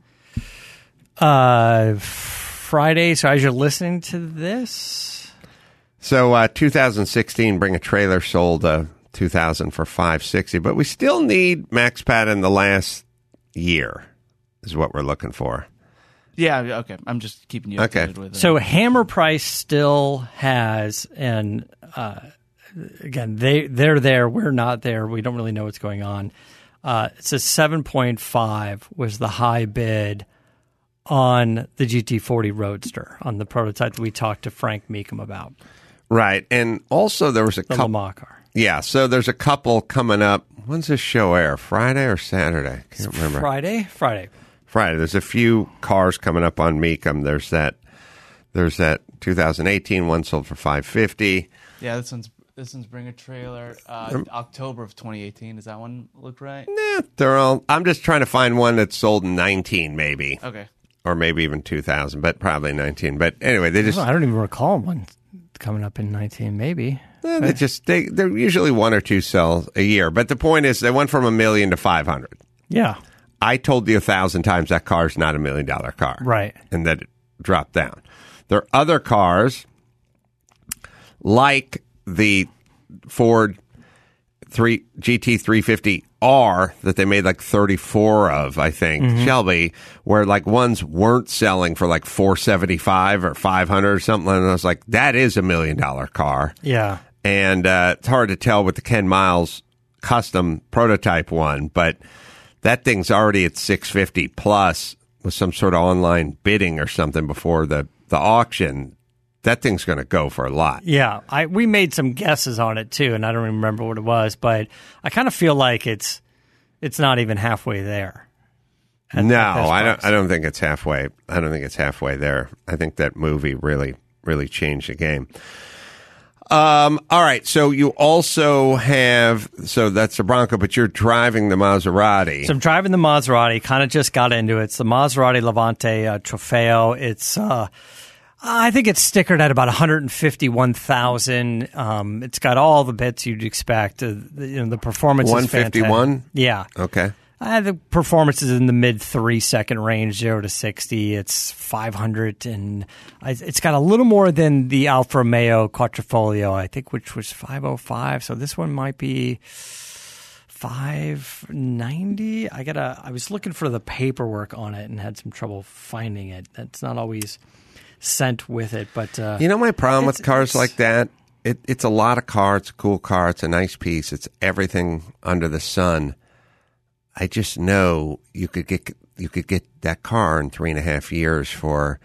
uh, Friday. So as you're listening to this. So uh, two thousand sixteen, Bring a Trailer sold uh, two thousand for five sixty, but we still need MaxPad in the last year is what we're looking for. Yeah, okay. I'm just keeping you Okay. updated with it. So Hammer Price still has, and uh, again, they they're there. We're not there. We don't really know what's going on. Uh, it says seven point five was the high bid on the G T forty Roadster, on the prototype that we talked to Frank Mecum about, Right. And also there was a the Le couple. Mans car. Yeah. So there's a couple coming up. When's this show air? Friday or Saturday? Can't remember. Friday, Friday. Friday. There's a few cars coming up on Mecum. There's that. There's that two thousand eighteen one sold for five fifty. yeah, this one's this one's Bring a Trailer. Uh, October of twenty eighteen. Does that one look right? Nah, they're all. I'm just trying to find one that's sold in nineteen, maybe, Okay. or maybe even two thousand, but probably nineteen. But anyway, they just I don't even recall one coming up in nineteen. Maybe. eh, they just they they're usually one or two sales a year. But the point is, they went from a million to five hundred. Yeah. I told you a thousand times that car's not a million dollar car. Right. And that it dropped down. There are other cars like the Ford three G T three fifty R that they made like thirty-four of, I think, Mm-hmm. Shelby, where like ones weren't selling for like four seventy-five or five hundred or something. And I was like, that is a million dollar car. Yeah. And uh, it's hard to tell with the Ken Miles custom prototype one, but that thing's already at six fifty plus with some sort of online bidding or something before the, the auction. That thing's going to go for a lot. Yeah, I we made some guesses on it too, and I don't remember what it was, but I kind of feel like it's it's not even halfway there. at- No, at this I don't. price. I don't think it's halfway. I don't think it's halfway there. I think that movie really, really changed the game. Um. All right. So you also have. So that's the Bronco, but you're driving the Maserati. So I'm driving the Maserati. Kind of just got into it. It's the Maserati Levante uh, Trofeo. It's uh, I think it's stickered at about one hundred fifty-one thousand. Um, it's got all the bits you'd expect. Uh, the, you know, the performance one is fantastic. fifty-one. Yeah. Okay. Uh, the performance is in the mid three second range, zero to sixty. It's five hundred, and I- it's got a little more than the Alfa Romeo Quattrofolio, I think, which was five oh five. So this one might be five ninety. I gotta. I was looking for the paperwork on it and had some trouble finding it. That's not always sent with it, but uh, You know my problem with It's- cars it's- like that? It, it's a lot of car. It's a cool car. It's a nice piece. It's everything under the sun. I just know you could get you could get that car in three and a half years for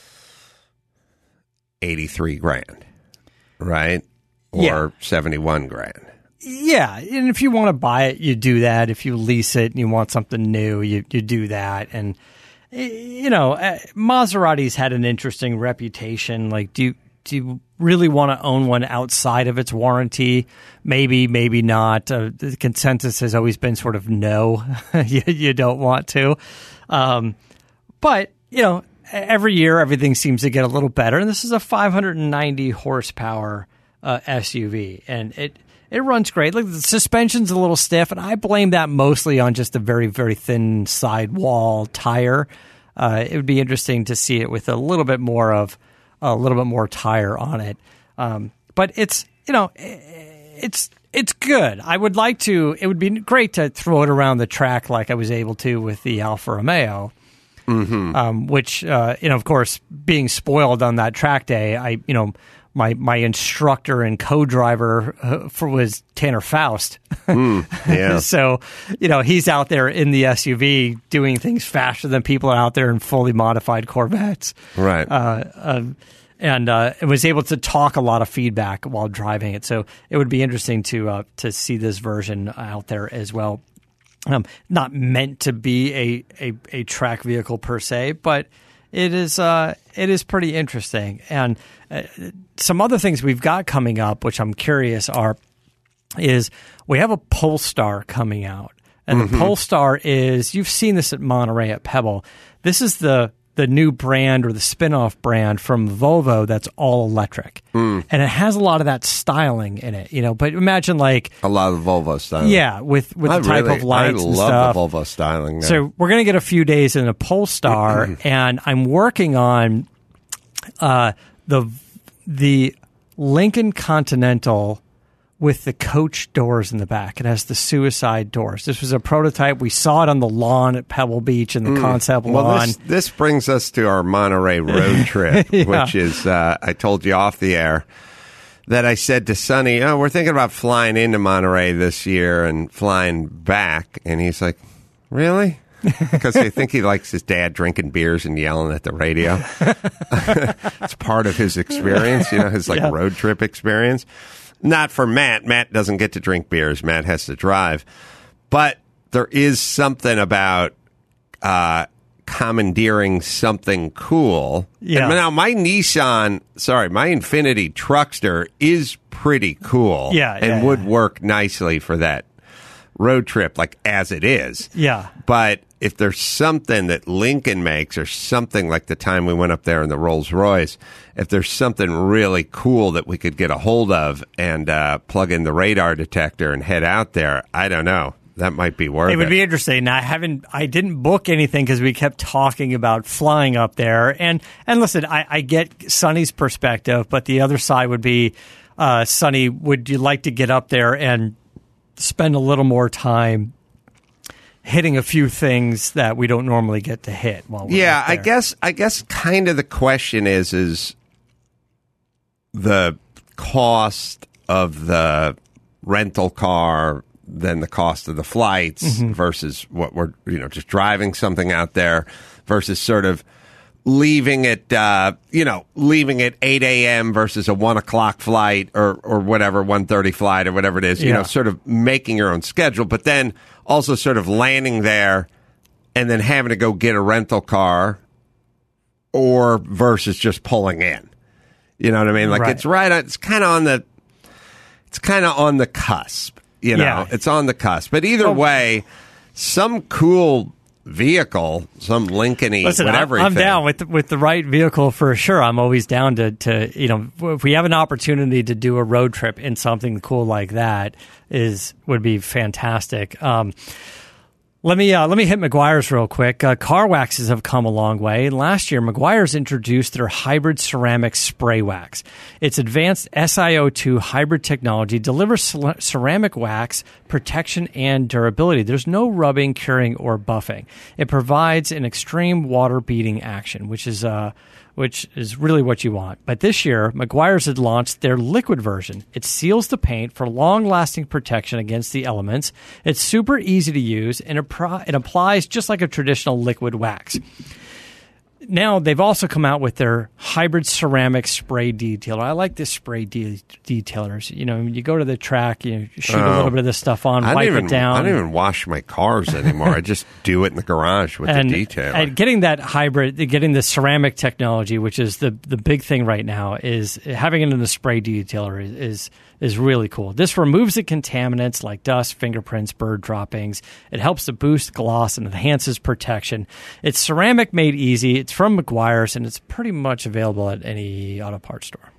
eighty-three grand, right? Or Yeah. seventy-one grand. yeah, and if you want to buy it, you do that. If you lease it and you want something new, you you do that. And eh, you know, uh, Maserati's had an interesting reputation. Like, do you, do you really want to own one outside of its warranty? Maybe, maybe not. Uh, the consensus has always been sort of no, you, you don't want to. Um, but you know, every year everything seems to get a little better, and this is a five hundred ninety horsepower uh, S U V, and it. It runs great. Like, the suspension's a little stiff, and I blame that mostly on just a very, very thin sidewall tire. Uh, it would be interesting to see it with a little bit more of a little bit more tire on it. Um, but it's you know it's it's good. I would like to. It would be great to throw it around the track like I was able to with the Alfa Romeo. Mm-hmm. Um, which uh, you know, of course, being spoiled on that track day, I you know. my my instructor and co-driver uh, for was Tanner Faust. Mm, yeah. So, you know, he's out there in the S U V doing things faster than people are out there in fully modified Corvettes. Right. Uh, uh, and uh, it was able to talk a lot of feedback while driving it. So it would be interesting to uh, to see this version out there as well. Um, not meant to be a, a, a track vehicle per se, but it is uh, it is pretty interesting. And uh, some other things we've got coming up, which I'm curious are, is we have a Polestar coming out. And mm-hmm. the Polestar is, you've seen this at Monterey at Pebble. This is the the new brand or the spin-off brand from Volvo that's all electric. Mm. And it has a lot of that styling in it, you know, but imagine like a lot of Volvo styling. Yeah, with, with I the type really, of lights I and love stuff. the Volvo styling now. So we're going to get a few days in a Polestar, and I'm working on uh, the the Lincoln Continental with the coach doors in the back. It has the suicide doors. This was a prototype. We saw it on the lawn at Pebble Beach in the mm. concept well, lawn. This, this brings us to our Monterey road trip, yeah. which is, uh, I told you off the air, that I said to Sonny, oh, we're thinking about flying into Monterey this year and flying back. And he's like, really? Because I think he likes his dad drinking beers and yelling at the radio. It's part of his experience, you know, his like yeah. road trip experience. Not for Matt. Matt doesn't get to drink beers. Matt has to drive. But there is something about uh, commandeering something cool. Yeah. And now my Nissan, sorry, my Infiniti Truckster is pretty cool. Yeah, and yeah, would yeah. work nicely for that road trip, like as it is. Yeah. But if there's something that Lincoln makes, or something like the time we went up there in the Rolls Royce, if there's something really cool that we could get a hold of and uh, plug in the radar detector and head out there, I don't know. That might be worth it. It would be interesting. I haven't, I didn't book anything because we kept talking about flying up there. And and listen, I, I get Sonny's perspective, but the other side would be, uh, Sonny, would you like to get up there and spend a little more time hitting a few things that we don't normally get to hit while we're yeah, up there? I guess I guess kind of the question is is the cost of the rental car, then the cost of the flights mm-hmm. versus what we're, you know, just driving something out there versus sort of leaving it, uh, you know, leaving at eight a.m. versus a one o'clock flight or, or whatever, one thirty flight or whatever it is, you yeah. know, sort of making your own schedule, but then also sort of landing there and then having to go get a rental car or versus just pulling in. You know what I mean? Like right. it's right, it's kind of on the, it's kind of on the cusp, you know, yeah. it's on the cusp. But either oh. way, some cool vehicle, some Lincoln-y, Listen, whatever. I'm, I'm down with with the right vehicle for sure. I'm always down to, to you know, if we have an opportunity to do a road trip in something cool like that, is would be fantastic. Um, let me uh, let me hit Meguiar's real quick. Uh, car waxes have come a long way. Last year, Meguiar's introduced their hybrid ceramic spray wax. Its advanced S i O two hybrid technology delivers cer- ceramic wax protection and durability. There's no rubbing, curing, or buffing. It provides an extreme water beating action, which is uh, which is really what you want. But this year, Meguiar's had launched their liquid version. It seals the paint for long-lasting protection against the elements. It's super easy to use, and it, pro- it applies just like a traditional liquid wax. Now, they've also come out with their hybrid ceramic spray detailer. I like this spray de- detailers. You know, you go to the track, you shoot Oh. a little bit of this stuff on, I wipe don't even, it down. I don't even wash my cars anymore. I just do it in the garage with and, the detailer. and getting that hybrid, getting the ceramic technology, which is the the big thing right now, is having it in the spray detailer is, is is really cool. This removes the contaminants like dust, fingerprints, bird droppings. It helps to boost gloss and enhances protection. It's ceramic made easy. It's from Meguiar's, and it's pretty much available at any auto parts store.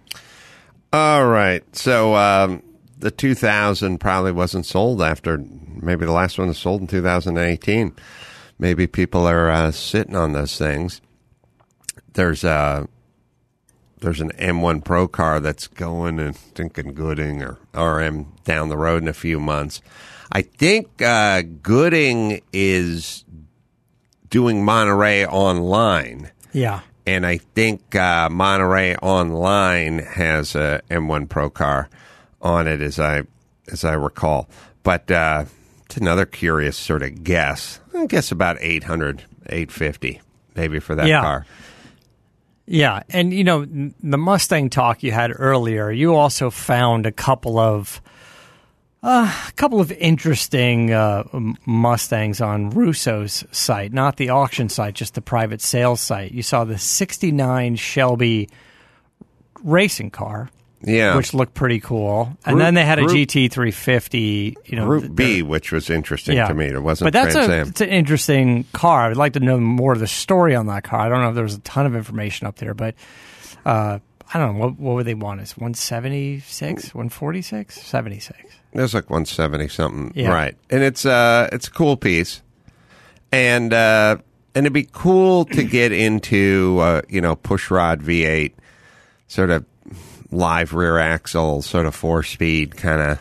All right. So um, the two thousand probably wasn't sold after, maybe the last one was sold in two thousand eighteen. Maybe people are uh, sitting on those things. There's a, there's an M one Pro car that's going and thinking Gooding or R M down the road in a few months. I think uh, Gooding is doing Monterey online. Yeah. and I think uh, Monterey Online has a M one Pro car on it, as I as I recall. But uh, it's another curious sort of guess. I guess about eight hundred, eight fifty maybe for that Yeah. car. Yeah, and you know, the Mustang talk you had earlier, you also found a couple of uh, a couple of interesting uh, Mustangs on Russo's site, not the auction site, just the private sales site. You saw the sixty-nine Shelby racing car, Yeah. which looked pretty cool, and Group- then they had a Group- G T three fifty. You know, Group th- B, which was interesting Yeah. to me. It wasn't but that's Trans a, Am. it's an interesting car. I'd like to know more of the story on that car. I don't know if there was a ton of information up there, but uh, I don't know. What, what would they want? Is one seventy-six, one forty-six, seventy-six? There's like one seventy something, Yeah. right? And it's uh it's a cool piece, and uh, and it'd be cool to get into uh, you know pushrod V eight, sort of live rear axle, sort of four speed kind of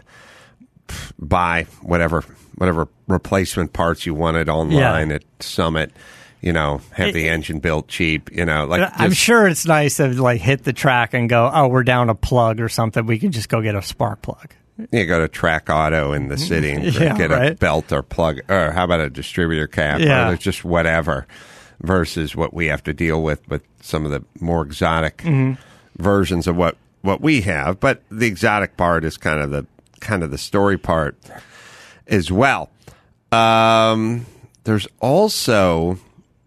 buy whatever whatever replacement parts you wanted online Yeah. at Summit. You know, have the It- engine built cheap. You know, like I'm just- sure it's nice to like hit the track and go, oh, we're down a plug or something. We can just go get a spark plug. You go to Track Auto in the city and Yeah, get a right. belt or plug, or how about a distributor cap, Yeah. or just whatever, versus what we have to deal with with some of the more exotic Mm-hmm. versions of what, what we have. But the exotic part is kind of the kind of the story part as well. Um, there's also,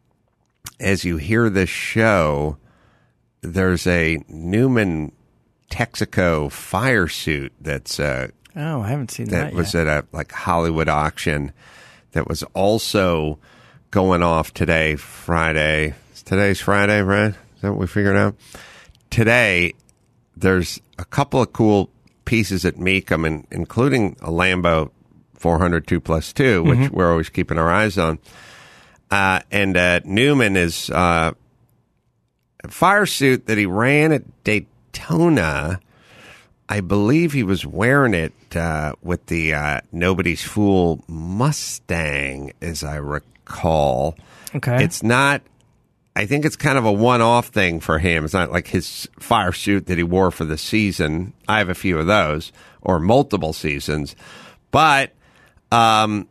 as you hear this show, there's a Newman Texaco fire suit that's uh, Oh, I haven't seen that that, was yet. at a like Hollywood auction that was also going off today, Friday. Today's Friday, right? Is that what we figured out? Today, there's a couple of cool pieces at Mecum, and including a Lambo four hundred two plus two, which Mm-hmm. we're always keeping our eyes on. Uh, and uh, Newman is uh, a fire suit that he ran at Daytona. I believe he was wearing it uh, with the uh, Nobody's Fool Mustang, as I recall. Okay. It's not, I think it's kind of a one-off thing for him. It's not like his fire suit that he wore for the season. I have a few of those, or multiple seasons. But um,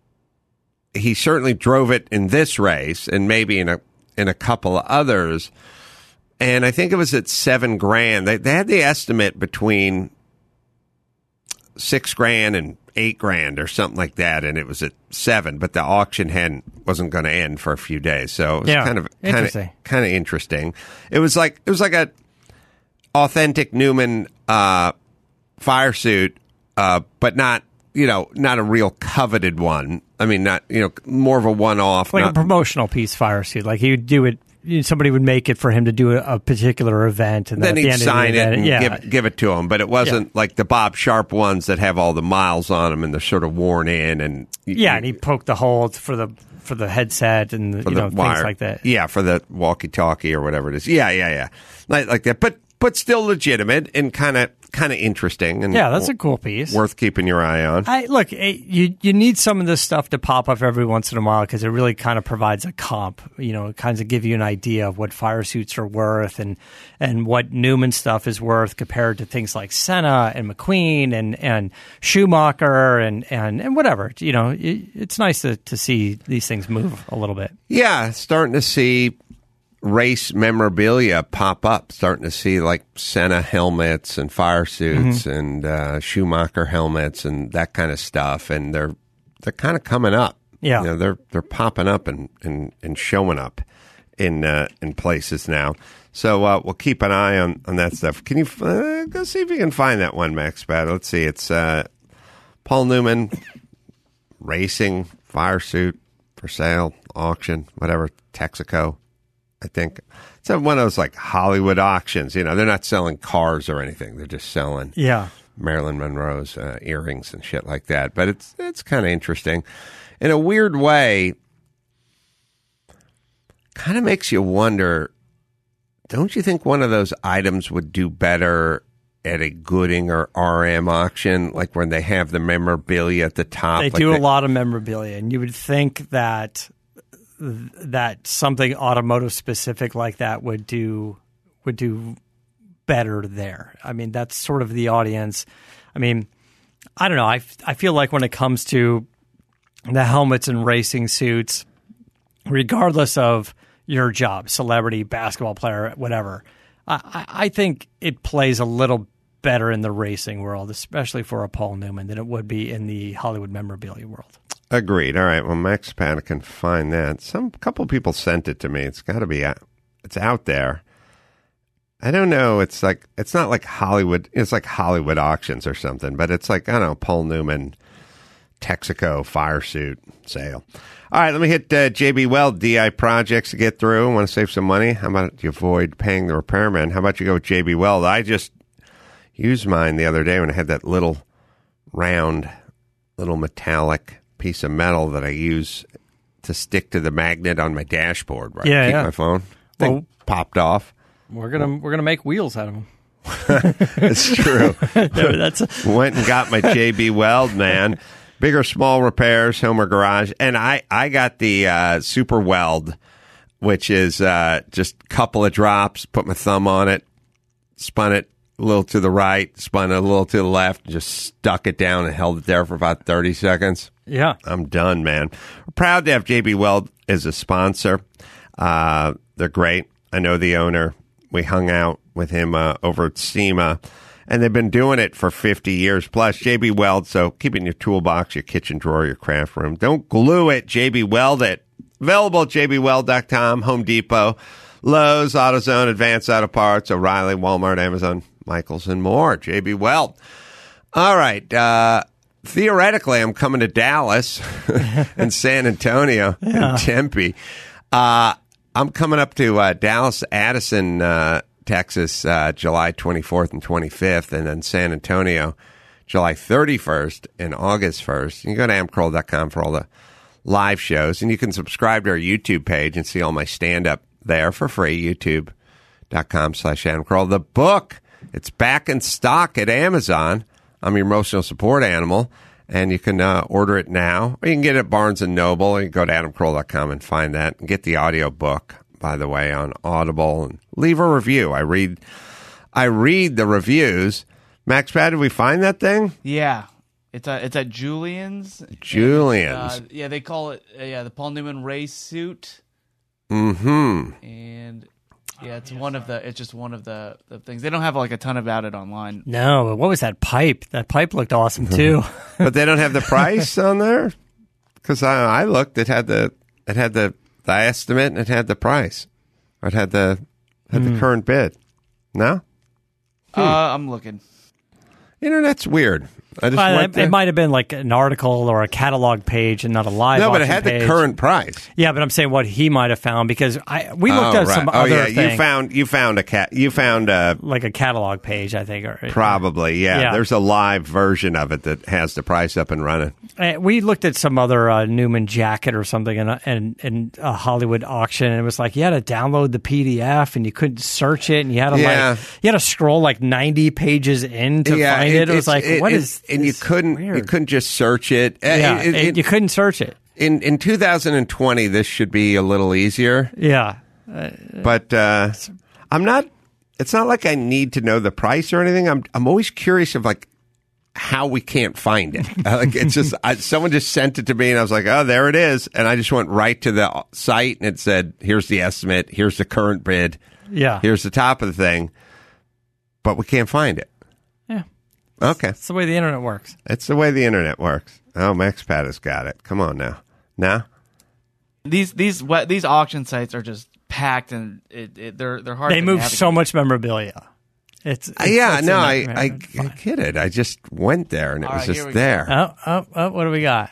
he certainly drove it in this race, and maybe in a in a couple of others. And I think it was at seven grand. They, they had the estimate between six grand and eight grand or something like that, and it was at seven. But the auction hadn't wasn't going to end for a few days, so it was Yeah, kind of kind of interesting. kind of interesting. It was like it was like a authentic Newman uh, fire suit, uh, but not you know not a real coveted one. I mean, not you know more of a one off, like not, a promotional piece fire suit. Like he would do it. you know, Somebody would make it for him to do a, a particular event, and then then, he'd at the end sign of the it event, and yeah, give, give it to him. But it wasn't like the Bob Sharp ones that have all the miles on them and they're sort of worn in. And yeah, and he poked the hole for the for the headset and the, for you the know wire. things like that. Yeah, for the walkie-talkie or whatever it is. Yeah, yeah, yeah, like, like that. But but still legitimate and kind of kind of interesting. And Yeah, that's a cool piece. worth keeping your eye on. I look, eh, you you need some of this stuff to pop up every once in a while because it really kind of provides a comp. You know, it kind of give you an idea of what fire suits are worth and and what Newman stuff is worth compared to things like Senna and McQueen and, and Schumacher and, and, and whatever. You know, it, it's nice to, to see these things move a little bit. Yeah, starting to see race memorabilia pop up. Starting to see like Senna helmets and fire suits Mm-hmm. and uh, Schumacher helmets and that kind of stuff. And they're they're kind of coming up. Yeah. you know, they're they're popping up and, and, and showing up in uh, in places now. So uh, we'll keep an eye on, on that stuff. Can you uh, go see if you can find that one, Max Bad? Let's see. It's uh, Paul Newman racing fire suit for sale, auction, whatever, Texaco. I think it's one of those like Hollywood auctions. You know, they're not selling cars or anything. They're just selling Yeah. Marilyn Monroe's uh, earrings and shit like that. But it's it's kind of interesting. In a weird way, kind of makes you wonder, don't you think one of those items would do better at a Gooding or R M auction, like when they have the memorabilia at the top? They like do they- a lot of memorabilia, and you would think that th- that something automotive specific like that would do would do better there. I mean, that's sort of the audience. I mean, I don't know. I, f- I feel like when it comes to the helmets and racing suits, regardless of your job, celebrity, basketball player, whatever, I, I, I think it plays a little better in the racing world, especially for a Paul Newman, than it would be in the Hollywood memorabilia world. Agreed. All right. Well, Max Spada can find that. Some couple people sent it to me. It's got to be out. It's out there. I don't know. It's like it's not like Hollywood. It's like Hollywood auctions or something. But it's like I don't know. Paul Newman, Texaco fire suit sale. All right. Let me hit uh, J B Weld D I projects to get through. Want to save some money? How about you avoid paying the repairman? How about you go with J B Weld? I just used mine the other day when I had that little round, little metallic piece of metal that I use to stick to the magnet on my dashboard where Yeah, I keep yeah. my phone. Thing Well- popped off. We're gonna we're gonna make wheels out of them. It's true. That's a, Went and got my J B Weld, man. Big or small repairs, home or garage. And I, I got the uh, Super Weld, which is uh, just a couple of drops, put my thumb on it, spun it a little to the right, spun it a little to the left, and just stuck it down and held it there for about thirty seconds. yeah. I'm done, man. We're proud to have J B Weld as a sponsor. Uh, they're great. I know the owner. We hung out with him uh, over at SEMA, and they've been doing it for fifty years plus. J B Weld, so keep it in your toolbox, your kitchen drawer, your craft room. Don't glue it. J B Weld it. Available at j b weld dot com, Home Depot, Lowe's, AutoZone, Advanced Auto Parts, O'Reilly, Walmart, Amazon, Michaels, and more. J B Weld. All right. Uh, theoretically, I'm coming to Dallas and San Antonio and Tempe. Uh, I'm coming up to uh, Dallas, Addison, uh, Texas, uh, July twenty-fourth and twenty-fifth, and then San Antonio, July thirty-first and August first. You can go to am kroll dot com for all the live shows, and you can subscribe to our YouTube page and see all my stand-up there for free, youtube dot com slash Adam Kroll. The book, it's back in stock at Amazon. I'm your emotional support animal, and you can uh, order it now, or you can get it at Barnes and Noble, or you can go to adam kroll dot com and find that, and get the audio book, by the way, on Audible, and leave a review. I read I read the reviews. Max Pad, did we find that thing? Yeah, it's at, it's at Julian's. Julian's. Uh, yeah, they call it uh, yeah the Paul Newman race suit. Mm-hmm. And yeah, it's one of the it's just one of the, the things. They don't have like a ton about it online. No, what was that pipe? That pipe looked awesome too. But they don't have the price on there? Because I, I looked, it had the it had the, the estimate and it had the price. Or it had the had the current bid. No? Uh, I'm looking. Internet's weird. I just Well, went it, there. it might have been like an article or a catalog page and not a live. No, but it auction had page. the current price. Yeah, but I'm saying what he might have found because I we looked oh, at right. some oh, other yeah, thing, you found you found a cat you found a like a catalog page, I think. Or, probably yeah, Yeah. There's a live version of it that has the price up and running. Uh, we looked at some other uh, Newman jacket or something in a, in, in a Hollywood auction, and it was like you had to download the P D F and you couldn't search it, and you had to Yeah. like you had to scroll like ninety pages in to yeah, find it. It, was it's- like it- what it- is and you this? couldn't Weird. you couldn't just search it. Uh, Yeah, it- it- it- you couldn't search it. in in two thousand twenty, this should be a little easier. Yeah, But uh, I'm not. It's not like I need to know the price or anything. I'm. I'm always curious of like how we can't find it. Uh, like it's just I, someone just sent it to me, and I was like, oh, there it is, and I just went right to the site, and it said, here's the estimate, here's the current bid, yeah, here's the top of the thing, but we can't find it. yeah. Okay, That's the way the internet works. it's the way the internet works. Oh, MaxPad has got it. Come on now, now. These these we- these auction sites are just packed, and it, it, they're they're hard. They to move navigate. so much memorabilia. It's, it's Uh, yeah, it's no, a I, nightmare. I, It's I fine. get it. I just went there, and it All was right, here just we go. there. Oh, oh, oh! What do we got?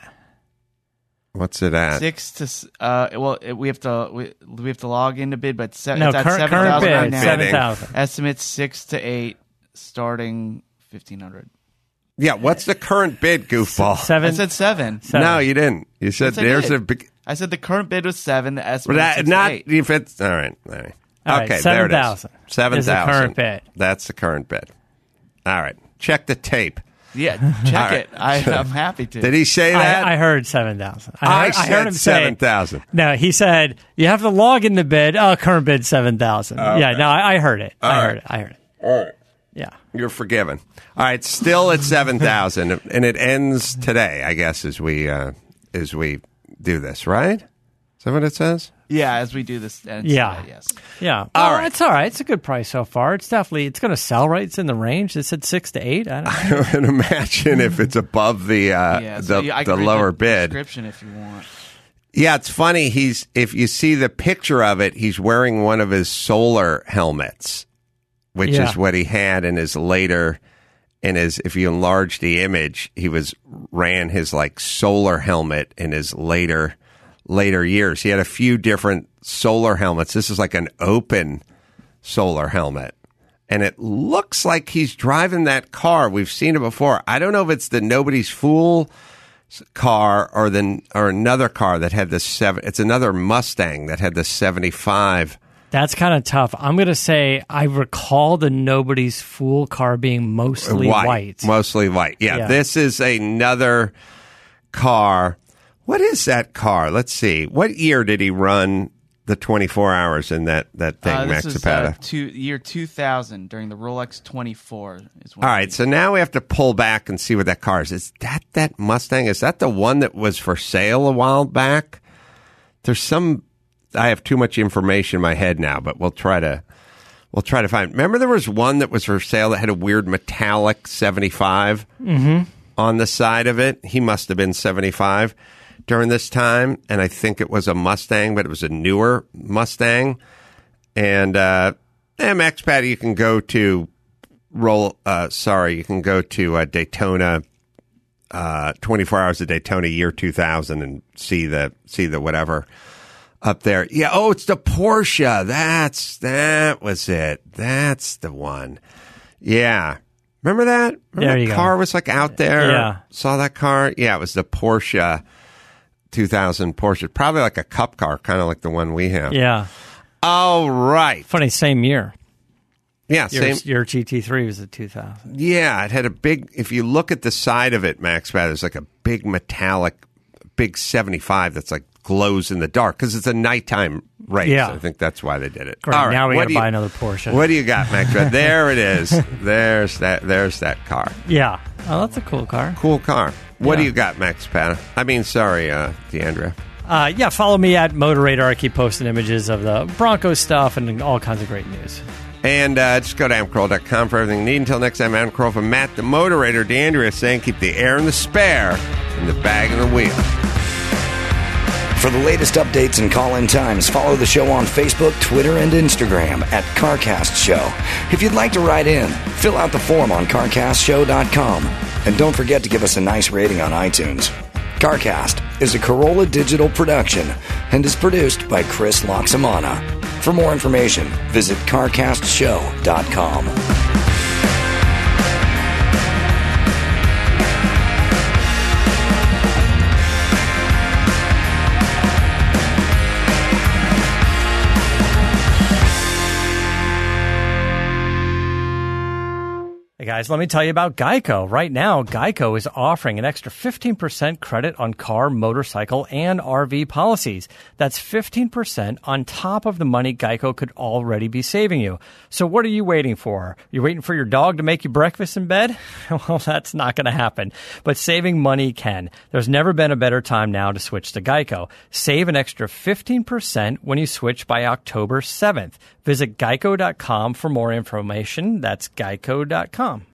What's it at? Six to s- uh well it, we have to we, we have to log in to bid, but se- No, it's at current, seven current thousand right bid now. seven thousand. Estimates six to eight, starting fifteen hundred. Yeah, what's the current bid, goofball? I Seven. said seven. seven. No, you didn't. You said Yes, I there's did. a big. I said the current bid was seven. The But estimate was that, six not to eight. if it's all right. All right. All right, Okay, there it is. seven thousand Seven is the thousand. current bid. That's the current bid. All right. Check the tape. Yeah, check All it. I, I'm happy to. Did he say that? I, I heard seven thousand. I, I, I I heard him said say seven thousand. No, he said you have to log in the bid. Oh, current bid seven thousand. Okay. Yeah, no, I, I heard it. All I right. heard it. I heard it. All right. Yeah. You're forgiven. All right, still at seven thousand, and it ends today, I guess, as we uh, as we do this, right? Is that what it saes? Yeah, as we do this. And Yeah. today, yes. Yeah. All Well, right. It's all right. It's a good price so far. It's definitely, it's going to sell, right? It's in the range. It said six to eight. I don't know. I can imagine if it's above the uh, Yeah, so the, you- I the can read lower the bid. description if you want. Yeah, it's funny. He's if you see the picture of it, he's wearing one of his solar helmets, which Yeah. is what he had in his later. In his, if you enlarge the image, he was ran his like solar helmet in his later later years. He had a few different solar helmets. This is like an open solar helmet, and it looks like he's driving that car. We've seen it before. I don't know if it's the Nobody's Fool car or then or another car that had the seven. It's another Mustang that had the seventy-five. That's kind of tough. I'm going to say I recall the Nobody's Fool car being mostly white. Mostly white. Yeah, Yeah. this is another car. What is that car? Let's see. What year did he run the twenty-four hours in that, that thing, Uh, Max this is Zapata? uh, two, year two thousand during the Rolex twenty-four. Is when All right, so now we have to pull back and see what that car is. Is that that Mustang? Is that the one that was for sale a while back? There's some. I have too much information in my head now, but we'll try to we'll try to find. Remember, there was one that was for sale that had a weird metallic seventy-five Mm-hmm. on the side of it. He must have been seventy-five during this time, and I think it was a Mustang, but it was a newer Mustang. And uh, M X Patty, you can go to roll. Uh, sorry, you can go to uh, Daytona. Uh, twenty-four hours of Daytona, year two thousand, and see the see the whatever up there. Yeah. Oh, it's the Porsche. That's that was it. That's the one. Yeah. Remember that? Remember There that you go. car was like out there. Yeah. Saw that car? Yeah, it was the Porsche two thousand Porsche. Probably like a cup car, kind of like the one we have. Yeah. All right. Funny, same year. Yeah, Your, same. your G T three was a two thousand. Yeah, it had a big. If you look at the side of it, Max, there's like a big metallic, big seventy-five that's like glows in the dark because it's a nighttime race. Yeah. I think that's why they did it. Great. All right, Now we what got to do you- buy another Porsche. What do you got, Max? There it is. There's that. There's that car. Yeah. Oh, that's a cool car. Cool car. What Yeah. do you got, Max Pata? I mean, sorry, uh, Deandra. Uh, yeah, follow me at Motorator. I keep posting images of the Broncos stuff and all kinds of great news. And uh, just go to adam carolla dot com for everything you need. Until next time, Adam Carolla from Matt the Motorator. Deandra saying keep the air in the spare and the bag in the wheel. For the latest updates and call-in times, follow the show on Facebook, Twitter, and Instagram at CarCast Show. If you'd like to write in, fill out the form on car cast show dot com. And don't forget to give us a nice rating on iTunes. CarCast is a Corolla Digital production and is produced by Chris Loxamana. For more information, visit car cast show dot com. Hey guys, let me tell you about Geico. Right now, Geico is offering an extra fifteen percent credit on car, motorcycle, and R V policies. That's fifteen percent on top of the money Geico could already be saving you. So what are you waiting for? You're waiting for your dog to make you breakfast in bed? Well, that's not going to happen. But saving money can. There's never been a better time now to switch to Geico. Save an extra fifteen percent when you switch by October seventh. Visit geico dot com for more information. That's geico dot com.